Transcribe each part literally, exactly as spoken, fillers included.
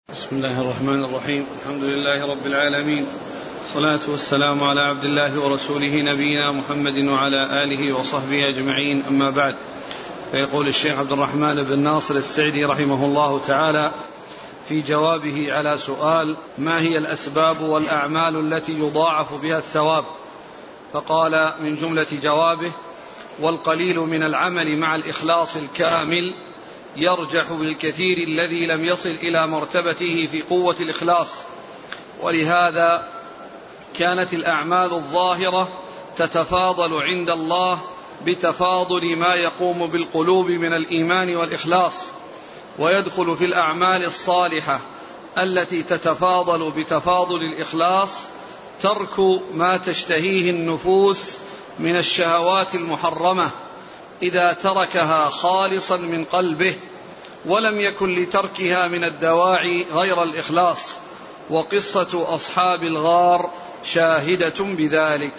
بسم الله الرحمن الرحيم. الحمد لله رب العالمين، والصلاة والسلام على عبد الله ورسوله نبينا محمد وعلى آله وصحبه أجمعين، أما بعد. فيقول الشيخ عبد الرحمن بن ناصر السعدي رحمه الله تعالى في جوابه على سؤال: ما هي الأسباب والأعمال التي يضاعف بها الثواب؟ فقال من جملة جوابه: والقليل من العمل مع الإخلاص الكامل يرجح بالكثير الذي لم يصل إلى مرتبته في قوة الإخلاص، ولهذا كانت الأعمال الظاهرة تتفاضل عند الله بتفاضل ما يقوم بالقلوب من الإيمان والإخلاص، ويدخل في الأعمال الصالحة التي تتفاضل بتفاضل الإخلاص ترك ما تشتهيه النفوس من الشهوات المحرمة إذا تركها خالصا من قلبه، ولم يكن لتركها من الدواعي غير الإخلاص، وقصة أصحاب الغار شاهدة بذلك.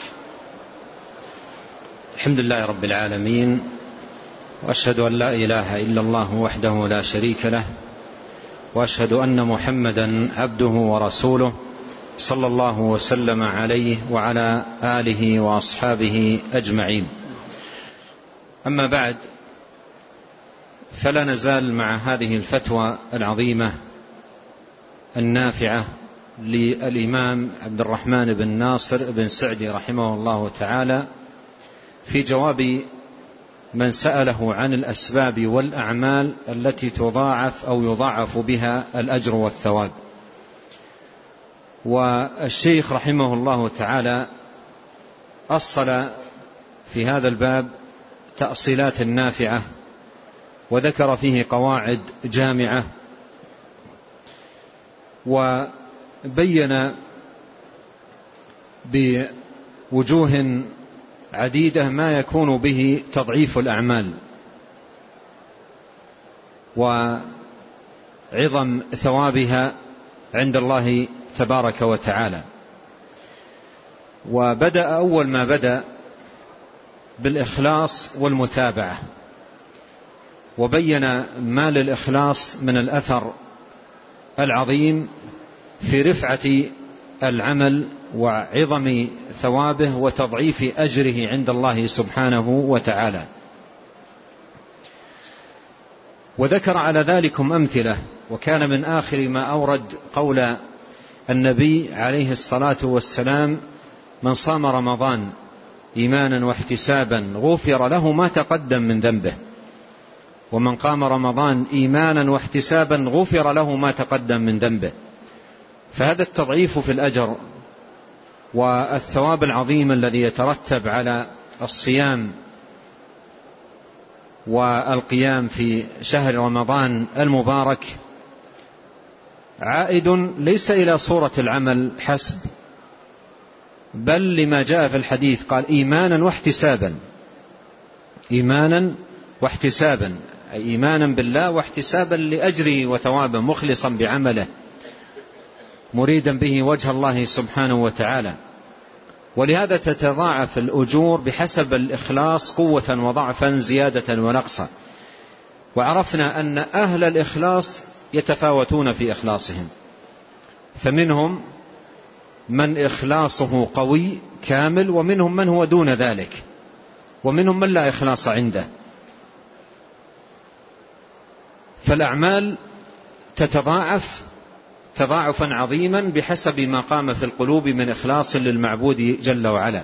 الحمد لله رب العالمين، وأشهد أن لا إله إلا الله وحده لا شريك له، وأشهد أن محمدا عبده ورسوله صلى الله وسلم عليه وعلى آله وأصحابه أجمعين. أما بعد، فلا نزال مع هذه الفتوى العظيمة النافعة للإمام عبد الرحمن بن ناصر بن سعدي رحمه الله تعالى في جواب من سأله عن الأسباب والأعمال التي تضاعف أو يضاعف بها الأجر والثواب. والشيخ رحمه الله تعالى أصل في هذا الباب تأصيلات نافعة، وذكر فيه قواعد جامعة، وبين بوجوه عديدة ما يكون به تضعيف الأعمال وعظم ثوابها عند الله تبارك وتعالى. وبدأ أول ما بدأ بالإخلاص والمتابعة، وبين ما للإخلاص من الأثر العظيم في رفعة العمل وعظم ثوابه وتضعيف أجره عند الله سبحانه وتعالى. وذكر على ذلكم أمثلة، وكان من آخر ما أورد قول النبي عليه الصلاة والسلام: من صام رمضان إيمانا واحتسابا غفر له ما تقدم من ذنبه، ومن قام رمضان إيمانا واحتسابا غفر له ما تقدم من ذنبه. فهذا التضعيف في الأجر والثواب العظيم الذي يترتب على الصيام والقيام في شهر رمضان المبارك عائد ليس إلى صورة العمل حسب، بل لما جاء في الحديث قال: إيمانا واحتسابا. إيمانا واحتسابا، أي إيمانا بالله واحتسابا لأجره وثوابه، مخلصا بعمله مريدا به وجه الله سبحانه وتعالى. ولهذا تتضاعف الأجور بحسب الإخلاص قوة وضعفا، زيادة ونقصا. وعرفنا أن أهل الإخلاص يتفاوتون في إخلاصهم، فمنهم من إخلاصه قوي كامل، ومنهم من هو دون ذلك، ومنهم من لا إخلاص عنده. فالأعمال تتضاعف تضاعفا عظيما بحسب ما قام في القلوب من إخلاص للمعبود جل وعلا.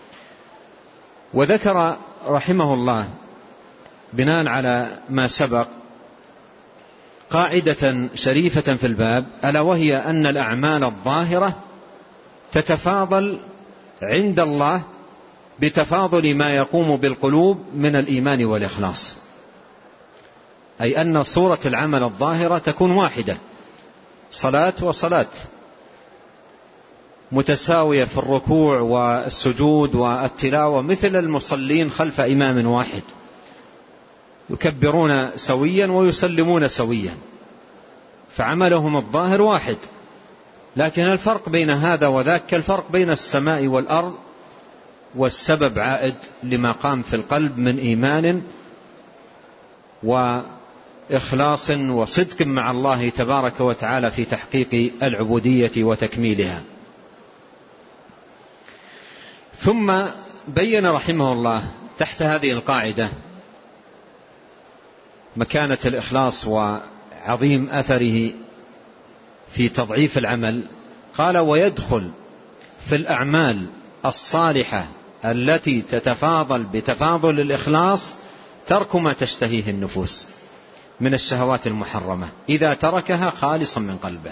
وذكر رحمه الله بناء على ما سبق قاعدة شريفة في الباب، ألا وهي أن الأعمال الظاهرة تتفاضل عند الله بتفاضل ما يقوم بالقلوب من الإيمان والإخلاص، أي أن صورة العمل الظاهرة تكون واحدة، صلاة وصلاة متساوية في الركوع والسجود والتلاوة، مثل المصلين خلف إمام واحد، يكبرون سويا ويسلمون سويا، فعملهم الظاهر واحد. لكن الفرق بين هذا وذاك كالفرق بين السماء والأرض، والسبب عائد لما قام في القلب من إيمان و إخلاص وصدق مع الله تبارك وتعالى في تحقيق العبودية وتكميلها. ثم بين رحمه الله تحت هذه القاعدة مكانة الإخلاص وعظيم أثره في تضعيف العمل. قال: ويدخل في الأعمال الصالحة التي تتفاضل بتفاضل الإخلاص ترك ما تشتهيه النفوس من الشهوات المحرمة إذا تركها خالصا من قلبه.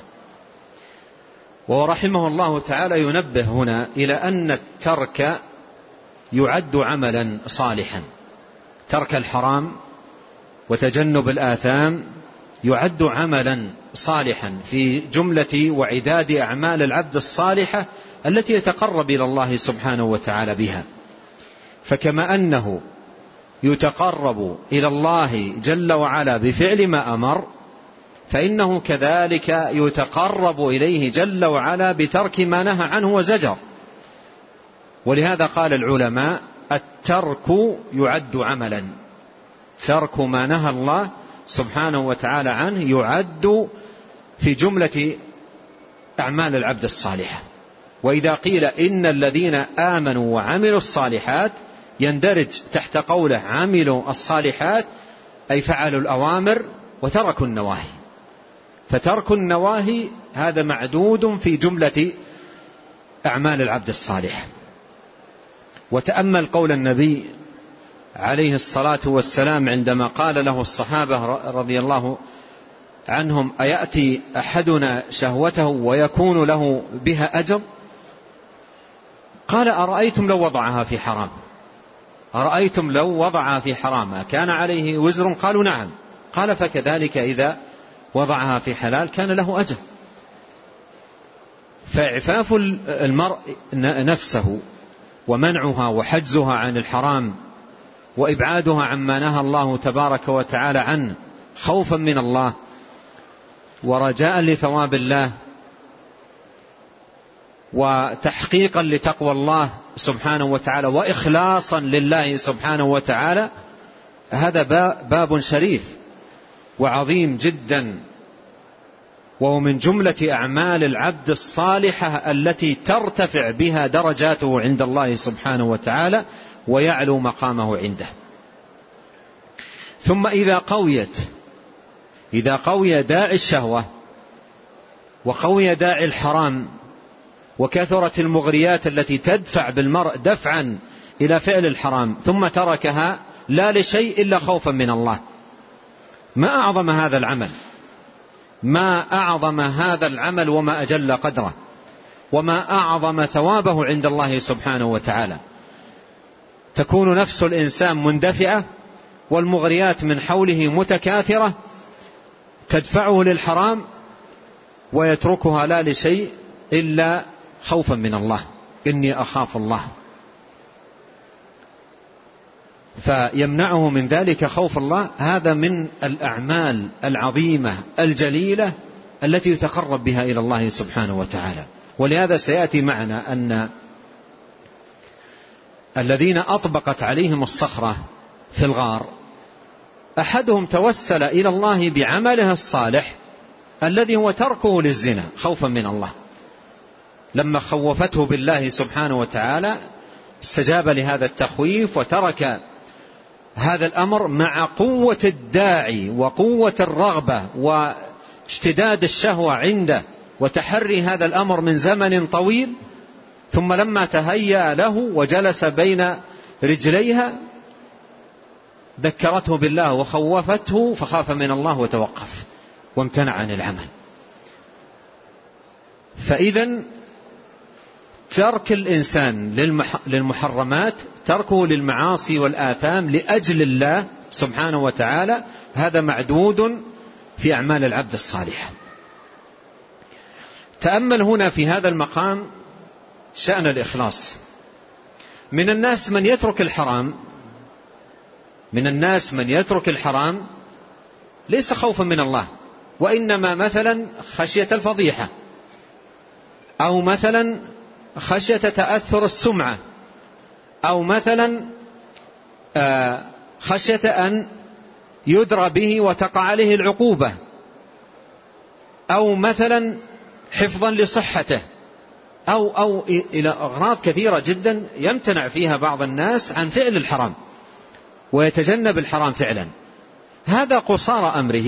ورحمه الله تعالى ينبه هنا إلى أن الترك يعد عملا صالحا. ترك الحرام وتجنب الآثام يعد عملا صالحا في جملة وعداد أعمال العبد الصالحة التي يتقرب إلى الله سبحانه وتعالى بها. فكما أنه يتقرب إلى الله جل وعلا بفعل ما أمر، فإنه كذلك يتقرب إليه جل وعلا بترك ما نهى عنه وزجر. ولهذا قال العلماء: الترك يعد عملا. ترك ما نهى الله سبحانه وتعالى عنه يعد في جملة أعمال العبد الصالحة. وإذا قيل إن الذين آمنوا وعملوا الصالحات يندرج تحت قوله عملوا الصالحات، أي فعلوا الأوامر وتركوا النواهي. فترك النواهي هذا معدود في جملة أعمال العبد الصالح. وتأمل قول النبي عليه الصلاة والسلام عندما قال له الصحابة رضي الله عنهم: أيأتي أحدنا شهوته ويكون له بها أجر؟ قال: أرأيتم لو وضعها في حرام؟ أرأيتم لو وضعها في حرام كان عليه وزر؟ قالوا: نعم. قال: فكذلك إذا وضعها في حلال كان له أجر. فإعفاف المرء نفسه ومنعها وحجزها عن الحرام وإبعادها عما نهى الله تبارك وتعالى عنه خوفا من الله ورجاء لثواب الله وتحقيقا لتقوى الله سبحانه وتعالى وإخلاصا لله سبحانه وتعالى، هذا باب شريف وعظيم جدا، وهو من جملة أعمال العبد الصالحة التي ترتفع بها درجاته عند الله سبحانه وتعالى ويعلو مقامه عنده. ثم إذا قويت إذا قوي داعي الشهوة وقوي داعي الحرام وكثرت المغريات التي تدفع بالمرء دفعا إلى فعل الحرام ثم تركها لا لشيء إلا خوفا من الله، ما أعظم هذا العمل، ما أعظم هذا العمل وما أجل قدره وما أعظم ثوابه عند الله سبحانه وتعالى. تكون نفس الإنسان مندفعة والمغريات من حوله متكاثرة تدفعه للحرام ويتركها لا لشيء إلا خوفا من الله، إني أخاف الله، فيمنعه من ذلك خوف الله. هذا من الأعمال العظيمة الجليلة التي يتقرب بها إلى الله سبحانه وتعالى. ولهذا سيأتي معنا أن الذين أطبقت عليهم الصخرة في الغار أحدهم توسل إلى الله بعمله الصالح الذي هو تركه للزنا خوفا من الله. لما خوفته بالله سبحانه وتعالى استجاب لهذا التخويف وترك هذا الأمر مع قوة الداعي وقوة الرغبة واشتداد الشهوة عنده وتحري هذا الأمر من زمن طويل. ثم لما تهيأ له وجلس بين رجليها ذكرته بالله وخوفته فخاف من الله وتوقف وامتنع عن العمل. فإذا ترك الإنسان للمحرمات، تركه للمعاصي والآثام لأجل الله سبحانه وتعالى، هذا معدود في أعمال العبد الصالح. تأمل هنا في هذا المقام شأن الإخلاص. من الناس من يترك الحرام من الناس من يترك الحرام ليس خوفا من الله، وإنما مثلا خشية الفضيحة، أو مثلا خشية تأثر السمعة، أو مثلا خشية أن يدرى به وتقع عليه العقوبة، أو مثلا حفظا لصحته، أو, أو إلى أغراض كثيرة جدا يمتنع فيها بعض الناس عن فعل الحرام ويتجنب الحرام فعلا. هذا قصار أمره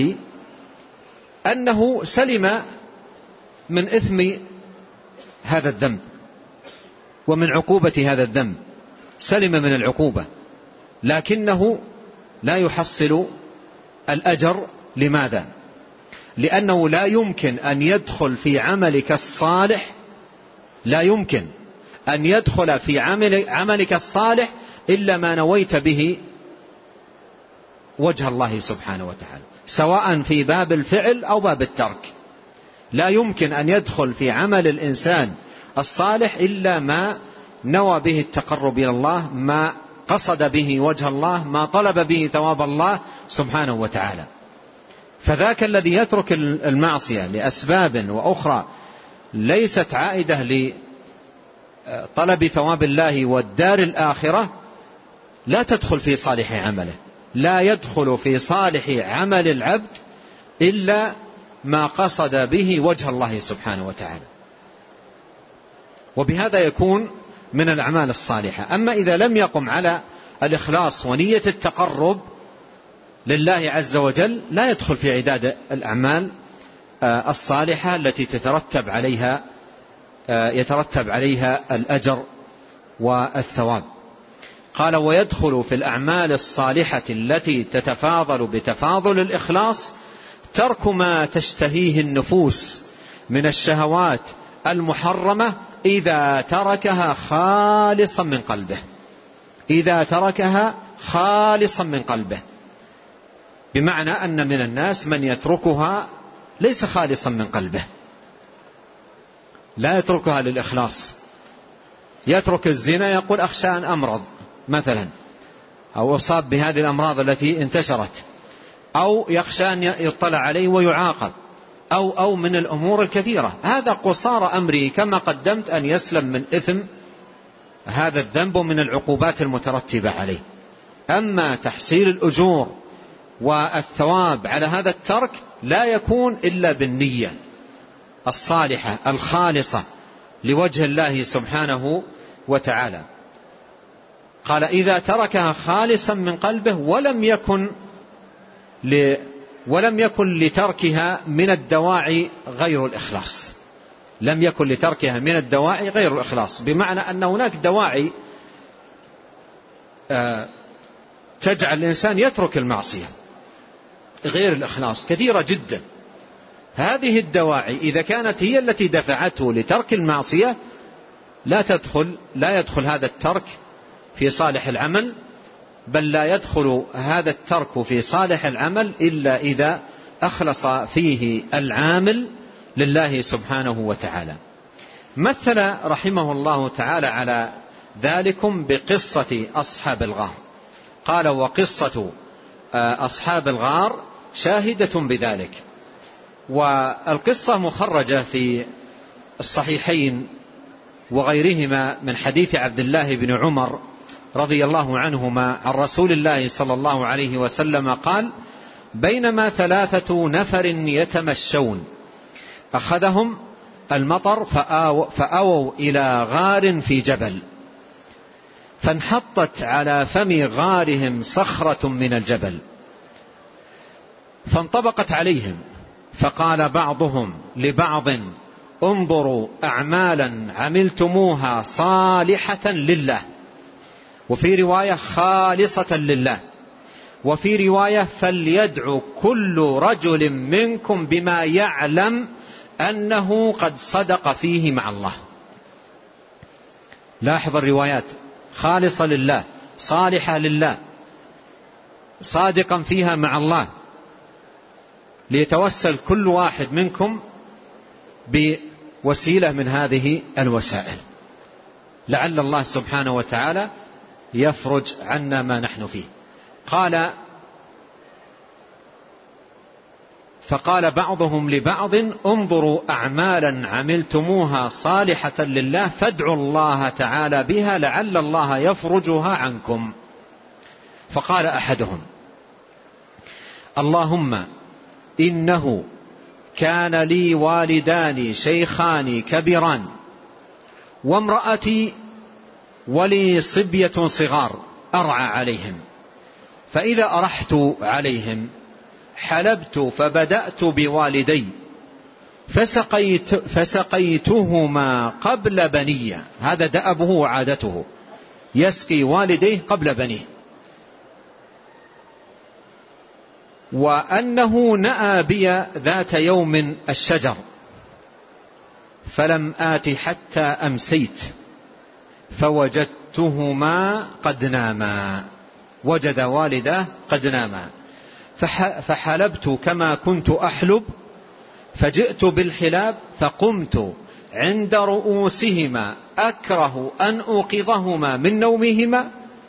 أنه سلم من إثم هذا الذنب ومن عقوبة هذا الذنب، سلم من العقوبة، لكنه لا يحصل الأجر. لماذا؟ لأنه لا يمكن أن يدخل في عملك الصالح لا يمكن أن يدخل في عمل عملك الصالح إلا ما نويت به وجه الله سبحانه وتعالى، سواء في باب الفعل أو باب الترك. لا يمكن أن يدخل في عمل الإنسان الصالح إلا ما نوى به التقرب إلى الله، ما قصد به وجه الله، ما طلب به ثواب الله سبحانه وتعالى. فذاك الذي يترك المعصية لأسباب وأخرى ليست عائدة لطلب ثواب الله والدار الآخرة لا تدخل في صالح عمله. لا يدخل في صالح عمل العبد إلا ما قصد به وجه الله سبحانه وتعالى، وبهذا يكون من الأعمال الصالحة. أما إذا لم يقم على الإخلاص ونية التقرب لله عز وجل لا يدخل في عداد الأعمال الصالحة التي تترتب عليها يترتب عليها الأجر والثواب. قال: ويدخل في الأعمال الصالحة التي تتفاضل بتفاضل الإخلاص ترك ما تشتهيه النفوس من الشهوات المحرمة إذا تركها خالصا من قلبه إذا تركها خالصا من قلبه بمعنى أن من الناس من يتركها ليس خالصا من قلبه، لا يتركها للإخلاص. يترك الزنا يقول: أخشى أن أمرض مثلا، أو أصاب بهذه الأمراض التي انتشرت، أو يخشى أن يطلع عليه ويعاقب، أو, أو من الأمور الكثيرة. هذا قصار أمره كما قدمت أن يسلم من إثم هذا الذنب من العقوبات المترتبة عليه. أما تحصيل الأجور والثواب على هذا الترك لا يكون إلا بالنية الصالحة الخالصة لوجه الله سبحانه وتعالى. قال: إذا تركها خالصا من قلبه ولم يكن ل ولم يكن لتركها من الدواعي غير الإخلاص لم يكن لتركها من الدواعي غير الإخلاص بمعنى أن هناك دواعي تجعل الإنسان يترك المعصية غير الإخلاص كثيرة جدا. هذه الدواعي إذا كانت هي التي دفعته لترك المعصية لا تدخل لا يدخل هذا الترك في صالح العمل، بل لا يدخل هذا الترك في صالح العمل إلا إذا أخلص فيه العامل لله سبحانه وتعالى. مثل رحمه الله تعالى على ذلكم بقصة أصحاب الغار. قال: وقصة أصحاب الغار شاهدة بذلك. والقصة مخرجة في الصحيحين وغيرهما من حديث عبد الله بن عمر رضي الله عنهما عن رسول الله صلى الله عليه وسلم قال: بينما ثلاثة نفر يتمشون أخذهم المطر فآووا إلى غار في جبل، فانحطت على فم غارهم صخرة من الجبل فانطبقت عليهم، فقال بعضهم لبعض: انظروا أعمالا عملتموها صالحة لله، وفي رواية خالصة لله، وفي رواية فليدعو كل رجل منكم بما يعلم أنه قد صدق فيه مع الله. لاحظ الروايات: خالصة لله، صالحة لله، صادقا فيها مع الله، ليتوسل كل واحد منكم بوسيلة من هذه الوسائل لعل الله سبحانه وتعالى يفرج عنا ما نحن فيه. قال: فقال بعضهم لبعض: انظروا أعمالا عملتموها صالحة لله فادعوا الله تعالى بها لعل الله يفرجها عنكم. فقال أحدهم: اللهم إنه كان لي والدان شيخان كبيران وامرأتي ولي صبية صغار أرعى عليهم، فإذا أرحت عليهم حلبت فبدأت بوالدي فسقيت فسقيتهما قبل بني. هذا دأبه وعادته، يسقي والديه قبل بنيه. وأنه نأى بي ذات يوم الشجر فلم آت حتى أمسيت فوجدتهما قد ناما، وجد والده قد ناما، فحلبت كما كنت أحلب، فجئت بالحلاب فقمت عند رؤوسهما أكره أن أوقظهما من نومهما،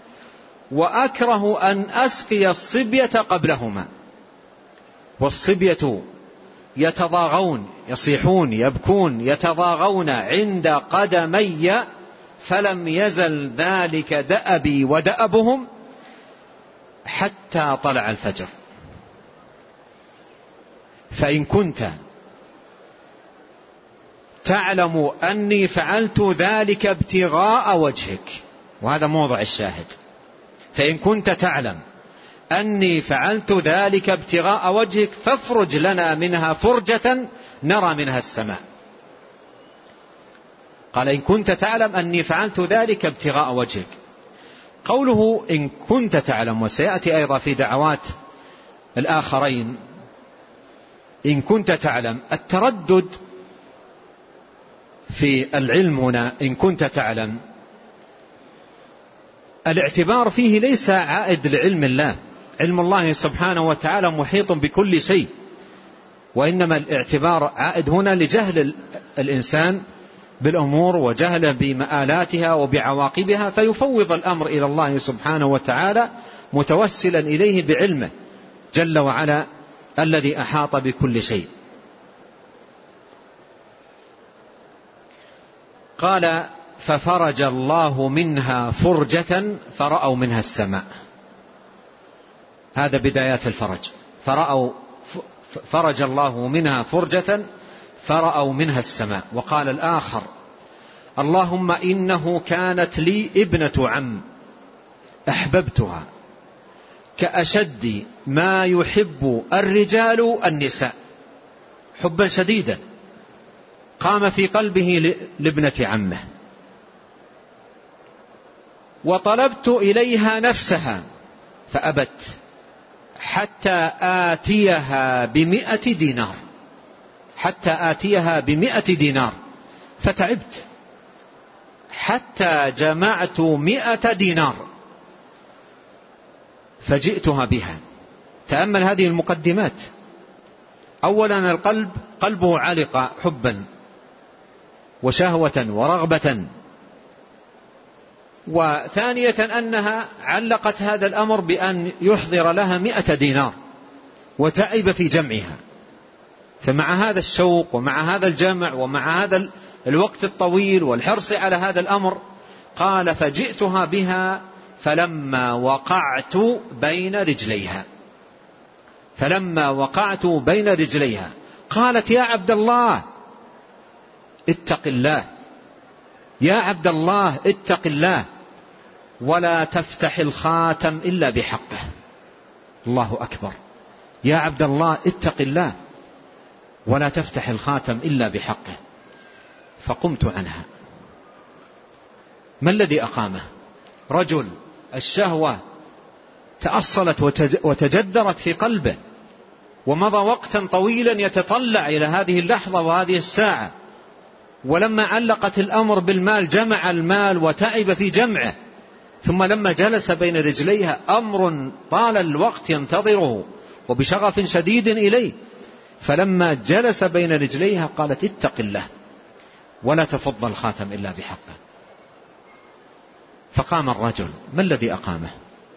وأكره أن أسقي الصبية قبلهما. والصبية يتضاغون، يصيحون، يبكون، يتضاغون عند قدمي، فلم يزل ذلك دأبي ودأبهم حتى طلع الفجر. فإن كنت تعلم أني فعلت ذلك ابتغاء وجهك، وهذا موضع الشاهد، فإن كنت تعلم أني فعلت ذلك ابتغاء وجهك فافرج لنا منها فرجة نرى منها السماء. قال إن كنت تعلم أني فعلت ذلك ابتغاء وجهك. قوله إن كنت تعلم، وسيأتي أيضا في دعوات الآخرين إن كنت تعلم، التردد في العلم هنا إن كنت تعلم الاعتبار فيه ليس عائد لعلم الله، علم الله سبحانه وتعالى محيط بكل شيء، وإنما الاعتبار عائد هنا لجهل الإنسان بالأمور وجهله بمآلاتها وبعواقبها، فيفوض الأمر إلى الله سبحانه وتعالى متوسلا إليه بعلمه جل وعلا الذي أحاط بكل شيء. قال ففرج الله منها فرجة فرأوا منها السماء. هذا بدايات الفرج، فرأوا فرج الله منها فرجة فرأوا منها السماء. وقال الآخر اللهم إنه كانت لي ابنة عم أحببتها كأشد ما يحب الرجال النساء، حبا شديدا قام في قلبه لابنة عمه، وطلبت إليها نفسها فأبت حتى آتيها بمئة دينار حتى آتيها بمئة دينار فتعبت حتى جمعت مئة دينار فجئتها بها. تأمل هذه المقدمات. أولا القلب قلبه علق حبا وشهوة ورغبة، وثانية أنها علقت هذا الأمر بأن يحضر لها مئة دينار وتعب في جمعها. فمع هذا الشوق ومع هذا الجمع ومع هذا الوقت الطويل والحرص على هذا الأمر قال فجئتها بها فلما وقعت بين رجليها فلما وقعت بين رجليها قالت يا عبد الله اتق الله، يا عبد الله اتق الله ولا تفتح الخاتم إلا بحقه. الله أكبر. يا عبد الله اتق الله ولا تفتح الخاتم إلا بحقه. فقمت عنها. ما الذي أقامه؟ رجل الشهوة تأصلت وتجدرت في قلبه، ومضى وقتا طويلا يتطلع إلى هذه اللحظة وهذه الساعة، ولما علقت الأمر بالمال جمع المال وتعب في جمعه، ثم لما جلس بين رجليها أمر طال الوقت ينتظره وبشغف شديد إليه، فلما جلس بين رجليها قالت اتق الله ولا تفض الخاتم إلا بحقه. فقام الرجل. ما الذي أقامه؟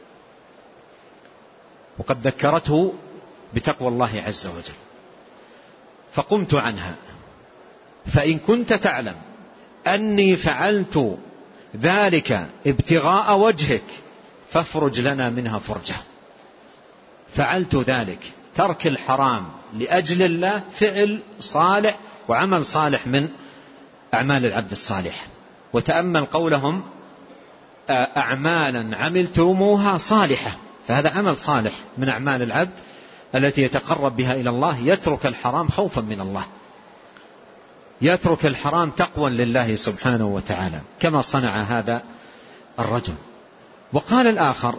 وقد ذكرته بتقوى الله عز وجل. فقمت عنها فإن كنت تعلم أني فعلت ذلك ابتغاء وجهك فافرج لنا منها فرجة. فعلت ذلك ترك الحرام لأجل الله فعل صالح وعمل صالح من أعمال العبد الصالح. وتأمل قولهم أعمالا عملتموها صالحة، فهذا عمل صالح من أعمال العبد التي يتقرب بها إلى الله، يترك الحرام خوفا من الله، يترك الحرام تقوى لله سبحانه وتعالى كما صنع هذا الرجل. وقال الآخر: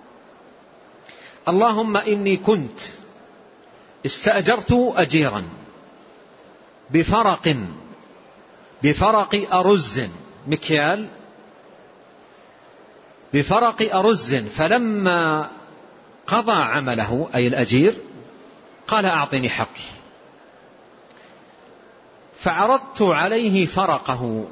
اللهم إني كنت استأجرت أجيرا بفرق بفرق أرز مكيال بفرق أرز، فلما قضى عمله أي الأجير قال: أعطني حقي. فعرضت عليه فرقه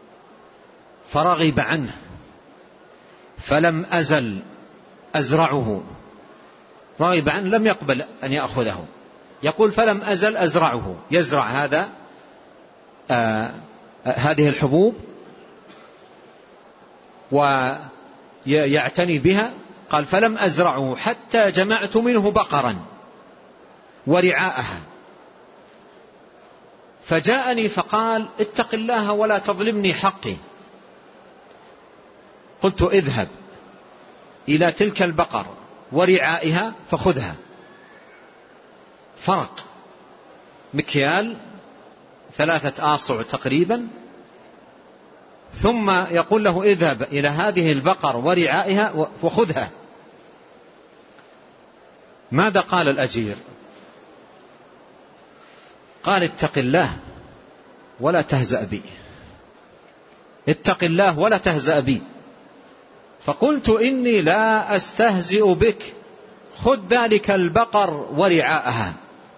فرغب عنه، فلم أزل أزرعه، رغب عنه لم يقبل أن يأخذه. يقول: فلم أزل أزرعه، يزرع هذا آه هذه الحبوب ويعتني بها. قال: فلم أزرعه حتى جمعت منه بقرا ورعاءها، فجاءني فقال: اتق الله ولا تظلمني حقي. قلت: اذهب إلى تلك البقر ورعائها فخذها. فرق مكيال ثلاثة آصع تقريبا، ثم يقول له: اذهب إلى هذه البقر ورعائها وخذها. ماذا قال الأجير؟ قال: اتق الله ولا تهزأ بي، اتق الله ولا تهزأ بي. فقلت: إني لا أستهزئ بك، خذ ذلك البقر ورعاءها.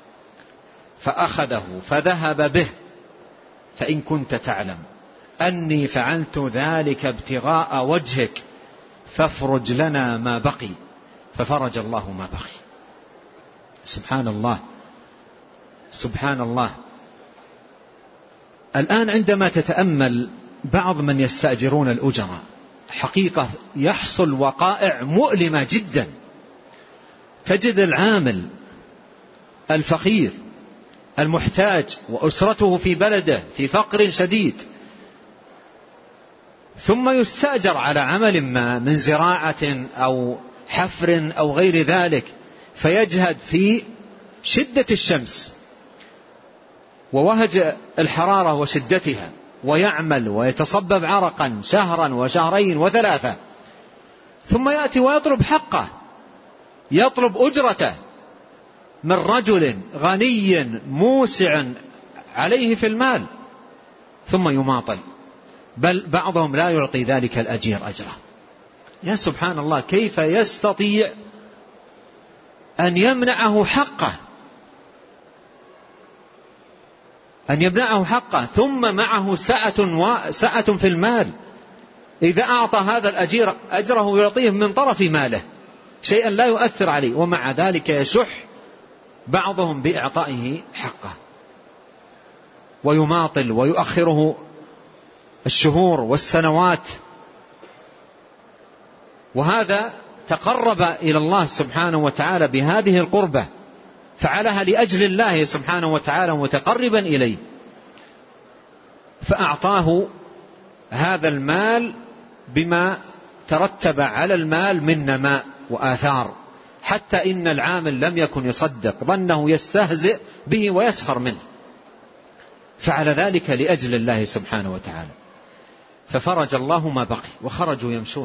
فأخذه فذهب به، فإن كنت تعلم أني فعلت ذلك ابتغاء وجهك فافرج لنا ما بقي. ففرج الله ما بقي. سبحان الله سبحان الله. الآن عندما تتأمل بعض من يستأجرون الأجراء، حقيقة يحصل وقائع مؤلمة جدا. تجد العامل الفقير المحتاج وأسرته في بلده في فقر شديد، ثم يستأجر على عمل ما من زراعة أو حفر أو غير ذلك، فيجهد في شدة الشمس ووهج الحرارة وشدتها، ويعمل ويتصبب عرقا شهرا وشهرين وثلاثة، ثم يأتي ويطلب حقه، يطلب أجرته من رجل غني موسع عليه في المال، ثم يماطل، بل بعضهم لا يعطي ذلك الأجير أجره. يا سبحان الله، كيف يستطيع أن يمنعه حقه أن يمنعه حقه ثم معه سعة, سعة في المال؟ إذا أعطى هذا الأجير أجره يعطيه من طرف ماله شيئا لا يؤثر عليه، ومع ذلك يشح بعضهم بإعطائه حقه ويماطل ويؤخره الشهور والسنوات. وهذا تقرب إلى الله سبحانه وتعالى بهذه القربة، فعلها لأجل الله سبحانه وتعالى متقربا إليه، فأعطاه هذا المال بما ترتب على المال من نماء وآثار، حتى إن العامل لم يكن يصدق، ظنه يستهزئ به ويسخر منه، فعل ذلك لأجل الله سبحانه وتعالى. ففرج الله ما بقي وخرجوا يمشون.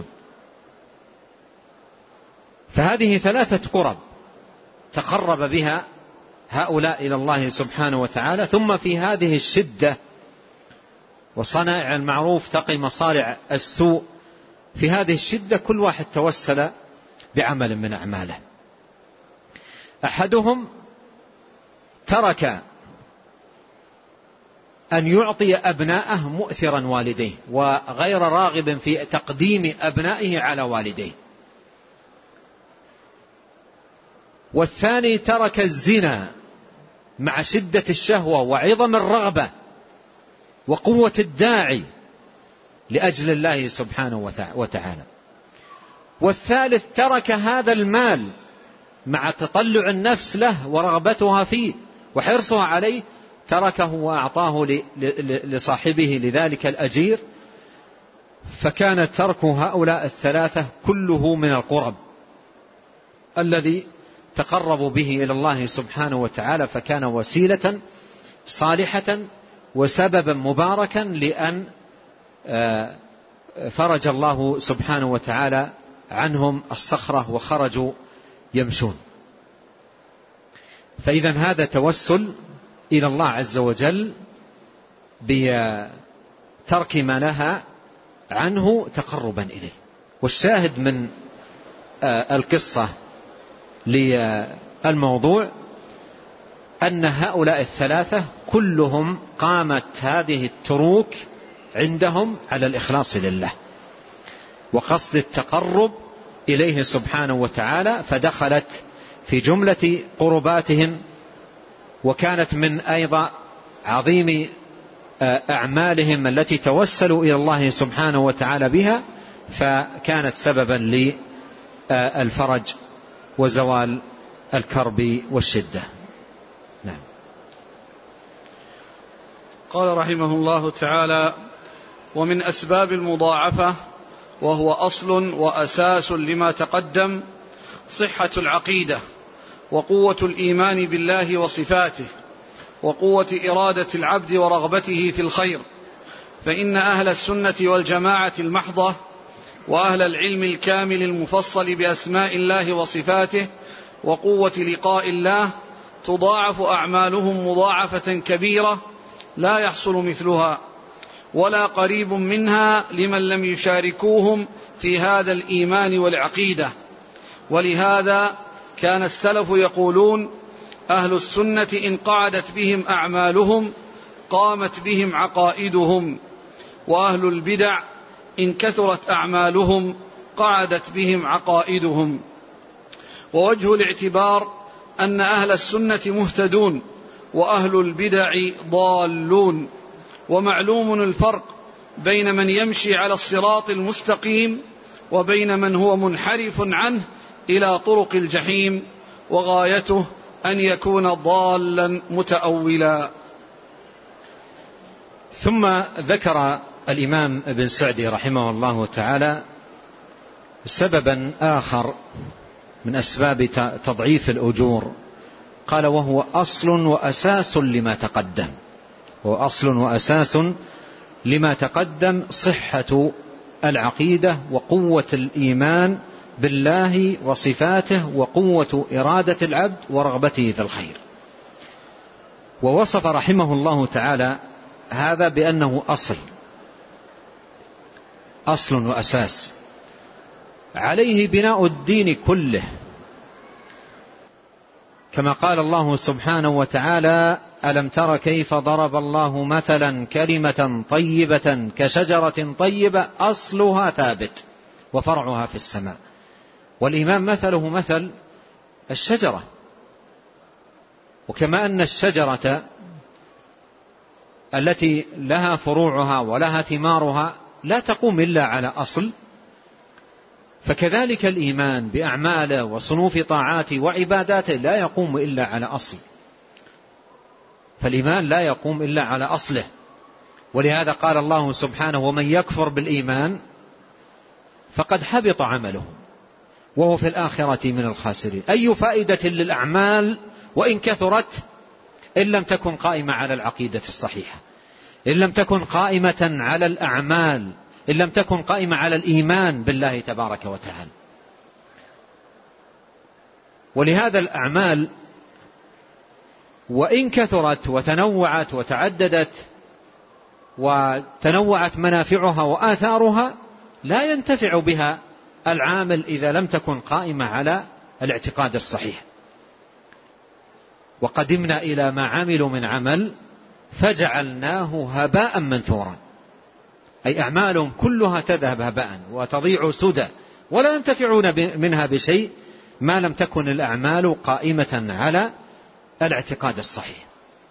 فهذه ثلاثة قرب تقرب بها هؤلاء إلى الله سبحانه وتعالى. ثم في هذه الشدة وصنائع المعروف تقي مصارع السوء، في هذه الشدة كل واحد توسل بعمل من أعماله. أحدهم ترك أن يعطي أبناءه مؤثرا والديه وغير راغب في تقديم أبنائه على والديه. والثاني ترك الزنا مع شدة الشهوة وعظم الرغبة وقوة الداعي لأجل الله سبحانه وتعالى. والثالث ترك هذا المال مع تطلع النفس له ورغبتها فيه وحرصها عليه تركه وأعطاه لصاحبه لذلك الأجير. فكان ترك هؤلاء الثلاثة كله من القرب الذي تقربوا به إلى الله سبحانه وتعالى، فكان وسيلة صالحة وسببا مباركا لأن فرج الله سبحانه وتعالى عنهم الصخرة وخرجوا يمشون. فإذا هذا توسل إلى الله عز وجل بترك ما نهى عنه تقربا إليه. والشاهد من القصة للموضوع أن هؤلاء الثلاثة كلهم قامت هذه التروك عندهم على الإخلاص لله وقصد التقرب إليه سبحانه وتعالى، فدخلت في جملة قرباتهم، وكانت من أيضا عظيم أعمالهم التي توسلوا إلى الله سبحانه وتعالى بها، فكانت سببا للفرج وزوال الكرب والشدة. نعم. قال رحمه الله تعالى: ومن أسباب المضاعفة وهو أصل وأساس لما تقدم صحة العقيدة وقوة الإيمان بالله وصفاته وقوة إرادة العبد ورغبته في الخير. فإن أهل السنة والجماعة المحضة وأهل العلم الكامل المفصل بأسماء الله وصفاته وقوة لقاء الله تضاعف أعمالهم مضاعفة كبيرة لا يحصل مثلها ولا قريب منها لمن لم يشاركوهم في هذا الإيمان والعقيدة. ولهذا كان السلف يقولون: أهل السنة إن قعدت بهم أعمالهم قامت بهم عقائدهم، وأهل البدع إن كثرت أعمالهم قعدت بهم عقائدهم. ووجه الاعتبار أن أهل السنة مهتدون وأهل البدع ضالون. ومعلوم الفرق بين من يمشي على الصراط المستقيم وبين من هو منحرف عنه إلى طرق الجحيم، وغايته أن يكون ضالا متأولا. ثم ذكر الإمام ابن سعدي رحمه الله تعالى سببا آخر من أسباب تضعيف الأجور، قال: وهو أصل وأساس لما تقدم. هو أصل وأساس لما تقدم صحة العقيدة وقوة الإيمان بالله وصفاته وقوة إرادة العبد ورغبته في الخير. ووصف رحمه الله تعالى هذا بأنه أصل أصل وأساس عليه بناء الدين كله، كما قال الله سبحانه وتعالى: ألم تر كيف ضرب الله مثلا كلمة طيبة كشجرة طيبة أصلها ثابت وفرعها في السماء. والإيمان مثله مثل الشجرة، وكما أن الشجرة التي لها فروعها ولها ثمارها لا تقوم إلا على أصل، فكذلك الإيمان بأعماله وصنوف طاعاته وعباداته لا يقوم إلا على أصل. فالإيمان لا يقوم إلا على أصله. ولهذا قال الله سبحانه: ومن يكفر بالإيمان فقد حبط عمله وهو في الآخرة من الخاسرين. أي فائدة للأعمال وإن كثرت إن لم تكن قائمة على العقيدة الصحيحة، إن لم تكن قائمة على الأعمال، إن لم تكن قائمة على الإيمان بالله تبارك وتعالى. ولهذا الأعمال وإن كثرت وتنوعت وتعددت وتنوعت منافعها وآثارها لا ينتفع بها العامل إذا لم تكن قائمة على الاعتقاد الصحيح. وقدمنا إلى ما عملوا من عمل فجعلناه هباء منثورا، أي أعمالهم كلها تذهب هباء وتضيع سدى ولا ينتفعون منها بشيء ما لم تكن الأعمال قائمة على الاعتقاد الصحيح.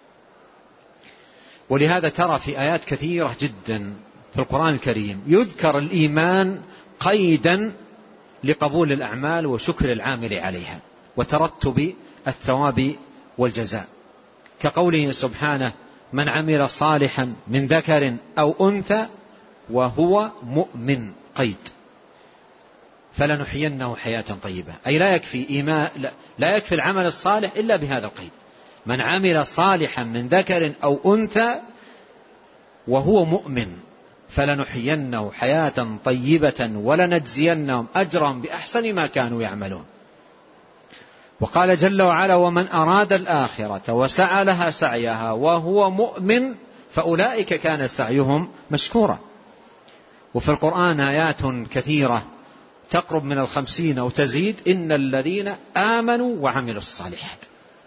ولهذا ترى في آيات كثيرة جدا في القرآن الكريم يذكر الإيمان قيدا لقبول الأعمال وشكر العامل عليها. وترتب الثواب والجزاء، كقوله سبحانه: من عمل صالحا من ذكر أو أنثى وهو مؤمن، قيد، فلنحيينه حياة طيبة، أي لا يكفي إيمان، لا يكفي العمل الصالح إلا بهذا القيد: من عمل صالحا من ذكر أو أنثى وهو مؤمن فلنحيينه حياة طيبة ولنجزينهم أجرا بأحسن ما كانوا يعملون. وقال جل وعلا: ومن أراد الآخرة وسعى لها سعيها وهو مؤمن فأولئك كان سعيهم مشكورا. وفي القرآن آيات كثيرة تقرب من الخمسين أو تزيد: إن الذين آمنوا وعملوا الصالحات.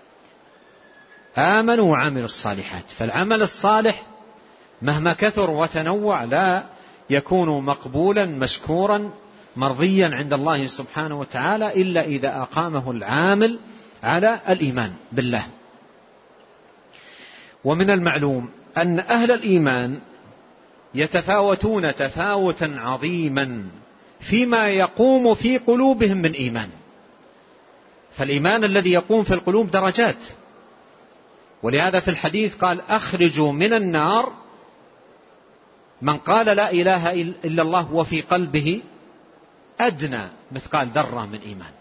آمنوا وعملوا الصالحات، فالعمل الصالح مهما كثر وتنوع لا يكون مقبولا مشكورا مرضيا عند الله سبحانه وتعالى إلا إذا أقامه العامل على الإيمان بالله. ومن المعلوم أن أهل الإيمان يتفاوتون تفاوتا عظيما فيما يقوم في قلوبهم من إيمان، فالإيمان الذي يقوم في القلوب درجات، ولهذا في الحديث قال: أخرجوا من النار من قال لا إله إلا الله وفي قلبه أدنى مثقال ذرة من إيمان.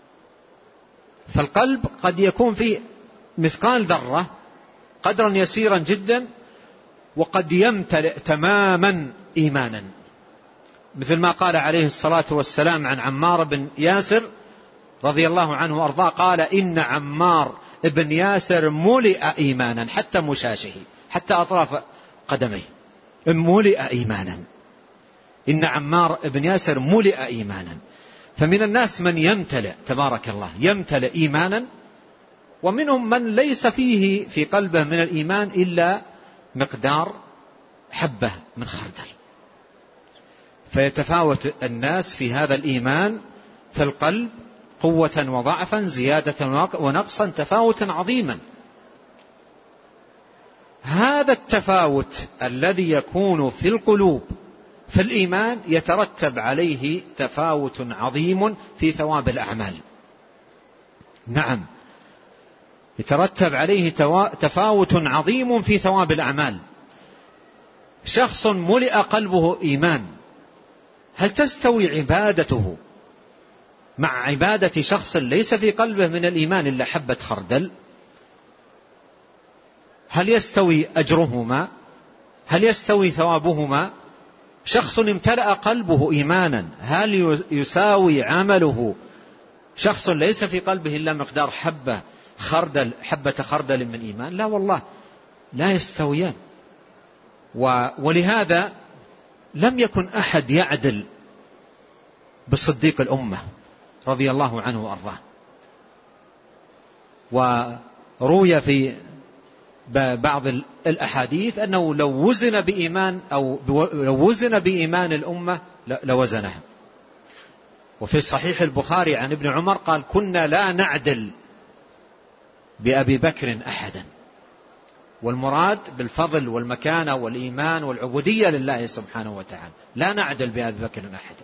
فالقلب قد يكون فيه مثقال ذرة، قدرا يسيرا جدا، وقد يمتلئ تماما إيمانا، مثل ما قال عليه الصلاة والسلام عن عمار بن ياسر رضي الله عنه وأرضاه، قال: إن عمار بن ياسر ملئ إيمانا حتى مشاشه، حتى أطراف قدميه ملئ إيمانا. إن عمار بن ياسر ملئ إيمانا. فمن الناس من يمتلئ تبارك الله يمتلئ إيمانا، ومنهم من ليس فيه في قلبه من الإيمان إلا مقدار حبة من خردل. فيتفاوت الناس في هذا الإيمان في القلب قوة وضعفا، زيادة ونقصا، تفاوتا عظيما. هذا التفاوت الذي يكون في القلوب في الإيمان يترتب عليه تفاوت عظيم في ثواب الأعمال. نعم، يترتب عليه تفاوت عظيم في ثواب الأعمال. شخص ملئ قلبه إيمان، هل تستوي عبادته مع عبادة شخص ليس في قلبه من الإيمان إلا حبة خردل؟ هل يستوي أجرهما؟ هل يستوي ثوابهما؟ شخص امتلأ قلبه إيمانا، هل يساوي عمله شخص ليس في قلبه إلا مقدار حبة خردل حبة خردل من إيمان؟ لا والله، لا يستويان. ولهذا لم يكن أحد يعدل بصديق الأمة رضي الله عنه وأرضاه. وروي في بعض الأحاديث أنه لو وزن بإيمان أو لو وزن بإيمان الأمة لوزنها. وفي صحيح البخاري عن ابن عمر قال: كنا لا نعدل بأبي بكر أحدا. والمراد بالفضل والمكانة والإيمان والعبودية لله سبحانه وتعالى، لا نعدل بأبي بكر أحدا.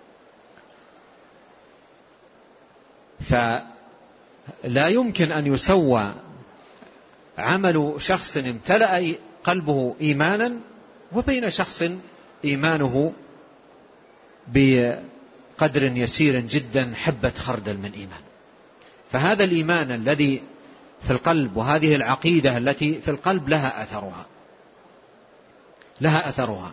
فلا يمكن أن يسوى عمل شخص امتلأ قلبه إيمانا وبين شخص إيمانه بقدر يسير جدا حبة خردل من إيمان. فهذا الإيمان الذي في القلب وهذه العقيدة التي في القلب لها أثرها لها أثرها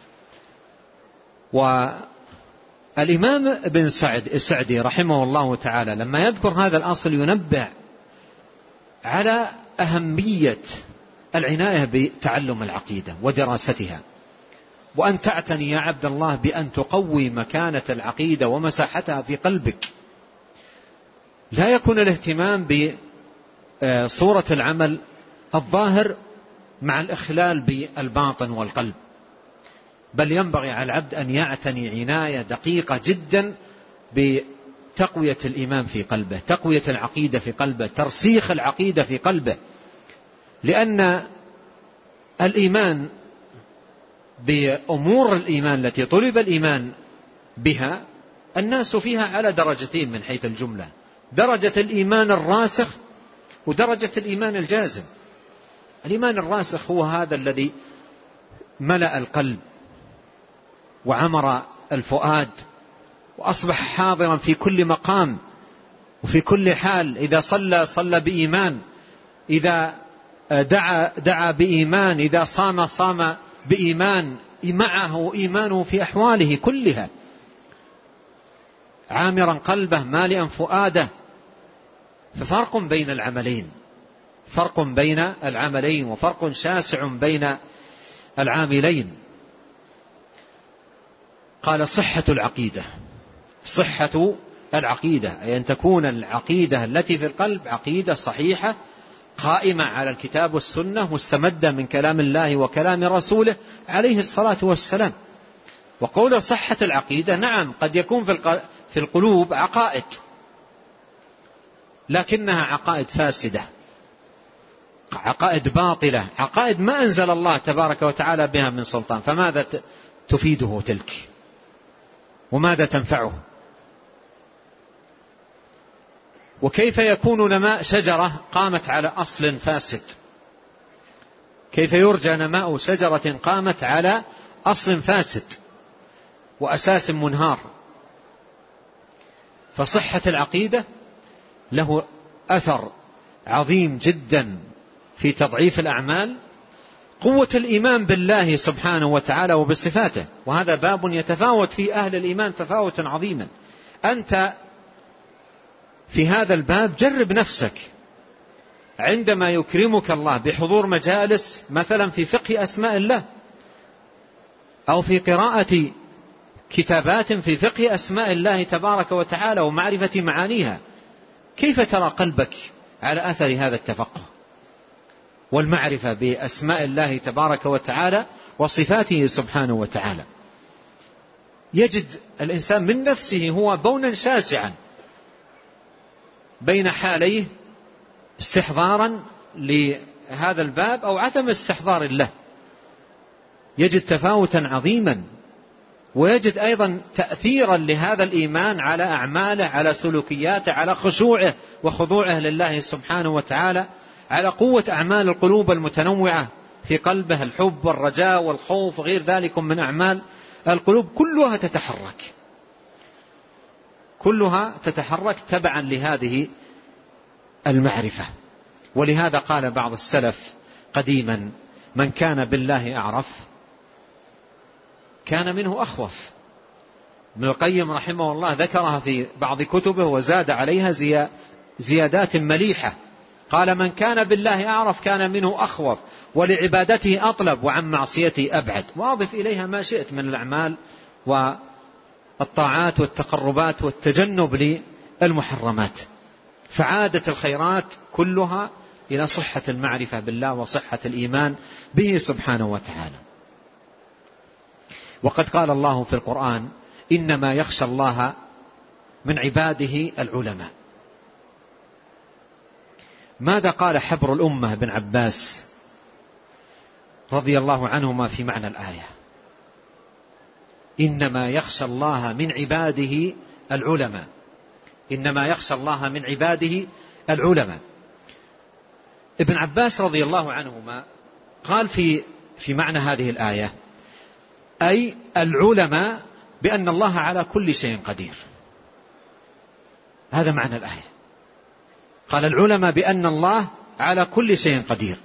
والإمام ابن سعد السعدي رحمه الله تعالى لما يذكر هذا الأصل ينبه على أهمية العناية بتعلم العقيدة ودراستها، وأن تعتني يا عبد الله بأن تقوي مكانة العقيدة ومساحتها في قلبك. لا يكون الاهتمام بصورة العمل الظاهر مع الإخلال بالباطن والقلب، بل ينبغي على العبد أن يعتني عناية دقيقة جدا بتقوية الإيمان في قلبه، تقوية العقيدة في قلبه، ترسيخ العقيدة في قلبه. لأن الإيمان بأمور الإيمان التي طلب الإيمان بها الناس فيها على درجتين من حيث الجملة، درجة الإيمان الراسخ ودرجة الإيمان الجازم. الإيمان الراسخ هو هذا الذي ملأ القلب وعمر الفؤاد وأصبح حاضرا في كل مقام وفي كل حال. إذا صلى صلى بإيمان، إذا دعا دعا بإيمان، إذا صام صام بإيمان، معه إيمانه في أحواله كلها، عامرا قلبه مالئا فؤاده. ففرق بين العملين، فرق بين العملين وفرق شاسع بين العاملين. قال صحة العقيدة، صحة العقيدة أي أن تكون العقيدة التي في القلب عقيدة صحيحة قائمة على الكتاب والسنة مستمدة من كلام الله وكلام رسوله عليه الصلاة والسلام. وقول صحة العقيدة، نعم قد يكون في القلوب عقائد لكنها عقائد فاسدة، عقائد باطلة، عقائد ما أنزل الله تبارك وتعالى بها من سلطان، فماذا تفيده تلك وماذا تنفعه؟ وكيف يكون نماء شجرة قامت على أصل فاسد؟ كيف يرجى نماء شجرة قامت على أصل فاسد وأساس منهار؟ فصحة العقيدة له أثر عظيم جدا في تضعيف الأعمال، قوة الإيمان بالله سبحانه وتعالى وبصفاته. وهذا باب يتفاوت في أهل الإيمان تفاوتا عظيما. أنت في هذا الباب جرب نفسك عندما يكرمك الله بحضور مجالس مثلا في فقه أسماء الله أو في قراءة كتابات في فقه أسماء الله تبارك وتعالى ومعرفة معانيها، كيف ترى قلبك على أثر هذا التفقه والمعرفة بأسماء الله تبارك وتعالى وصفاته سبحانه وتعالى؟ يجد الإنسان من نفسه هو بونا شاسعا بين حاليه، استحضارا لهذا الباب أو عدم استحضار له، يجد تفاوتا عظيما، ويجد أيضا تأثيرا لهذا الإيمان على أعماله، على سلوكياته، على خشوعه وخضوعه لله سبحانه وتعالى، على قوة أعمال القلوب المتنوعة في قلبه، الحب والرجاء والخوف وغير ذلك من أعمال القلوب، كلها تتحرك كلها تتحرك تبعا لهذه المعرفة. ولهذا قال بعض السلف قديما: من كان بالله أعرف كان منه أخوف. ابن القيم رحمه الله ذكرها في بعض كتبه وزاد عليها زيادات مليحة. قال: من كان بالله أعرف كان منه أخوف، ولعبادته أطلب، وعن معصيته أبعد. وأضف إليها ما شئت من الأعمال والطاعات والتقربات والتجنب للمحرمات. فعادة الخيرات كلها إلى صحة المعرفة بالله وصحة الإيمان به سبحانه وتعالى. وقد قال الله في القرآن: إنما يخشى الله من عباده العلماء. ماذا قال حبر الأمة بن عباس رضي الله عنهما في معنى الآية؟ إنما يخشى الله من عباده العلماء، إنما يخشى الله من عباده العلماء. ابن عباس رضي الله عنهما قال في في معنى هذه الآية: أي العلماء بأن الله على كل شيء قدير. هذا معنى الآية. قال العلماء بأن الله على كل شيء قدير.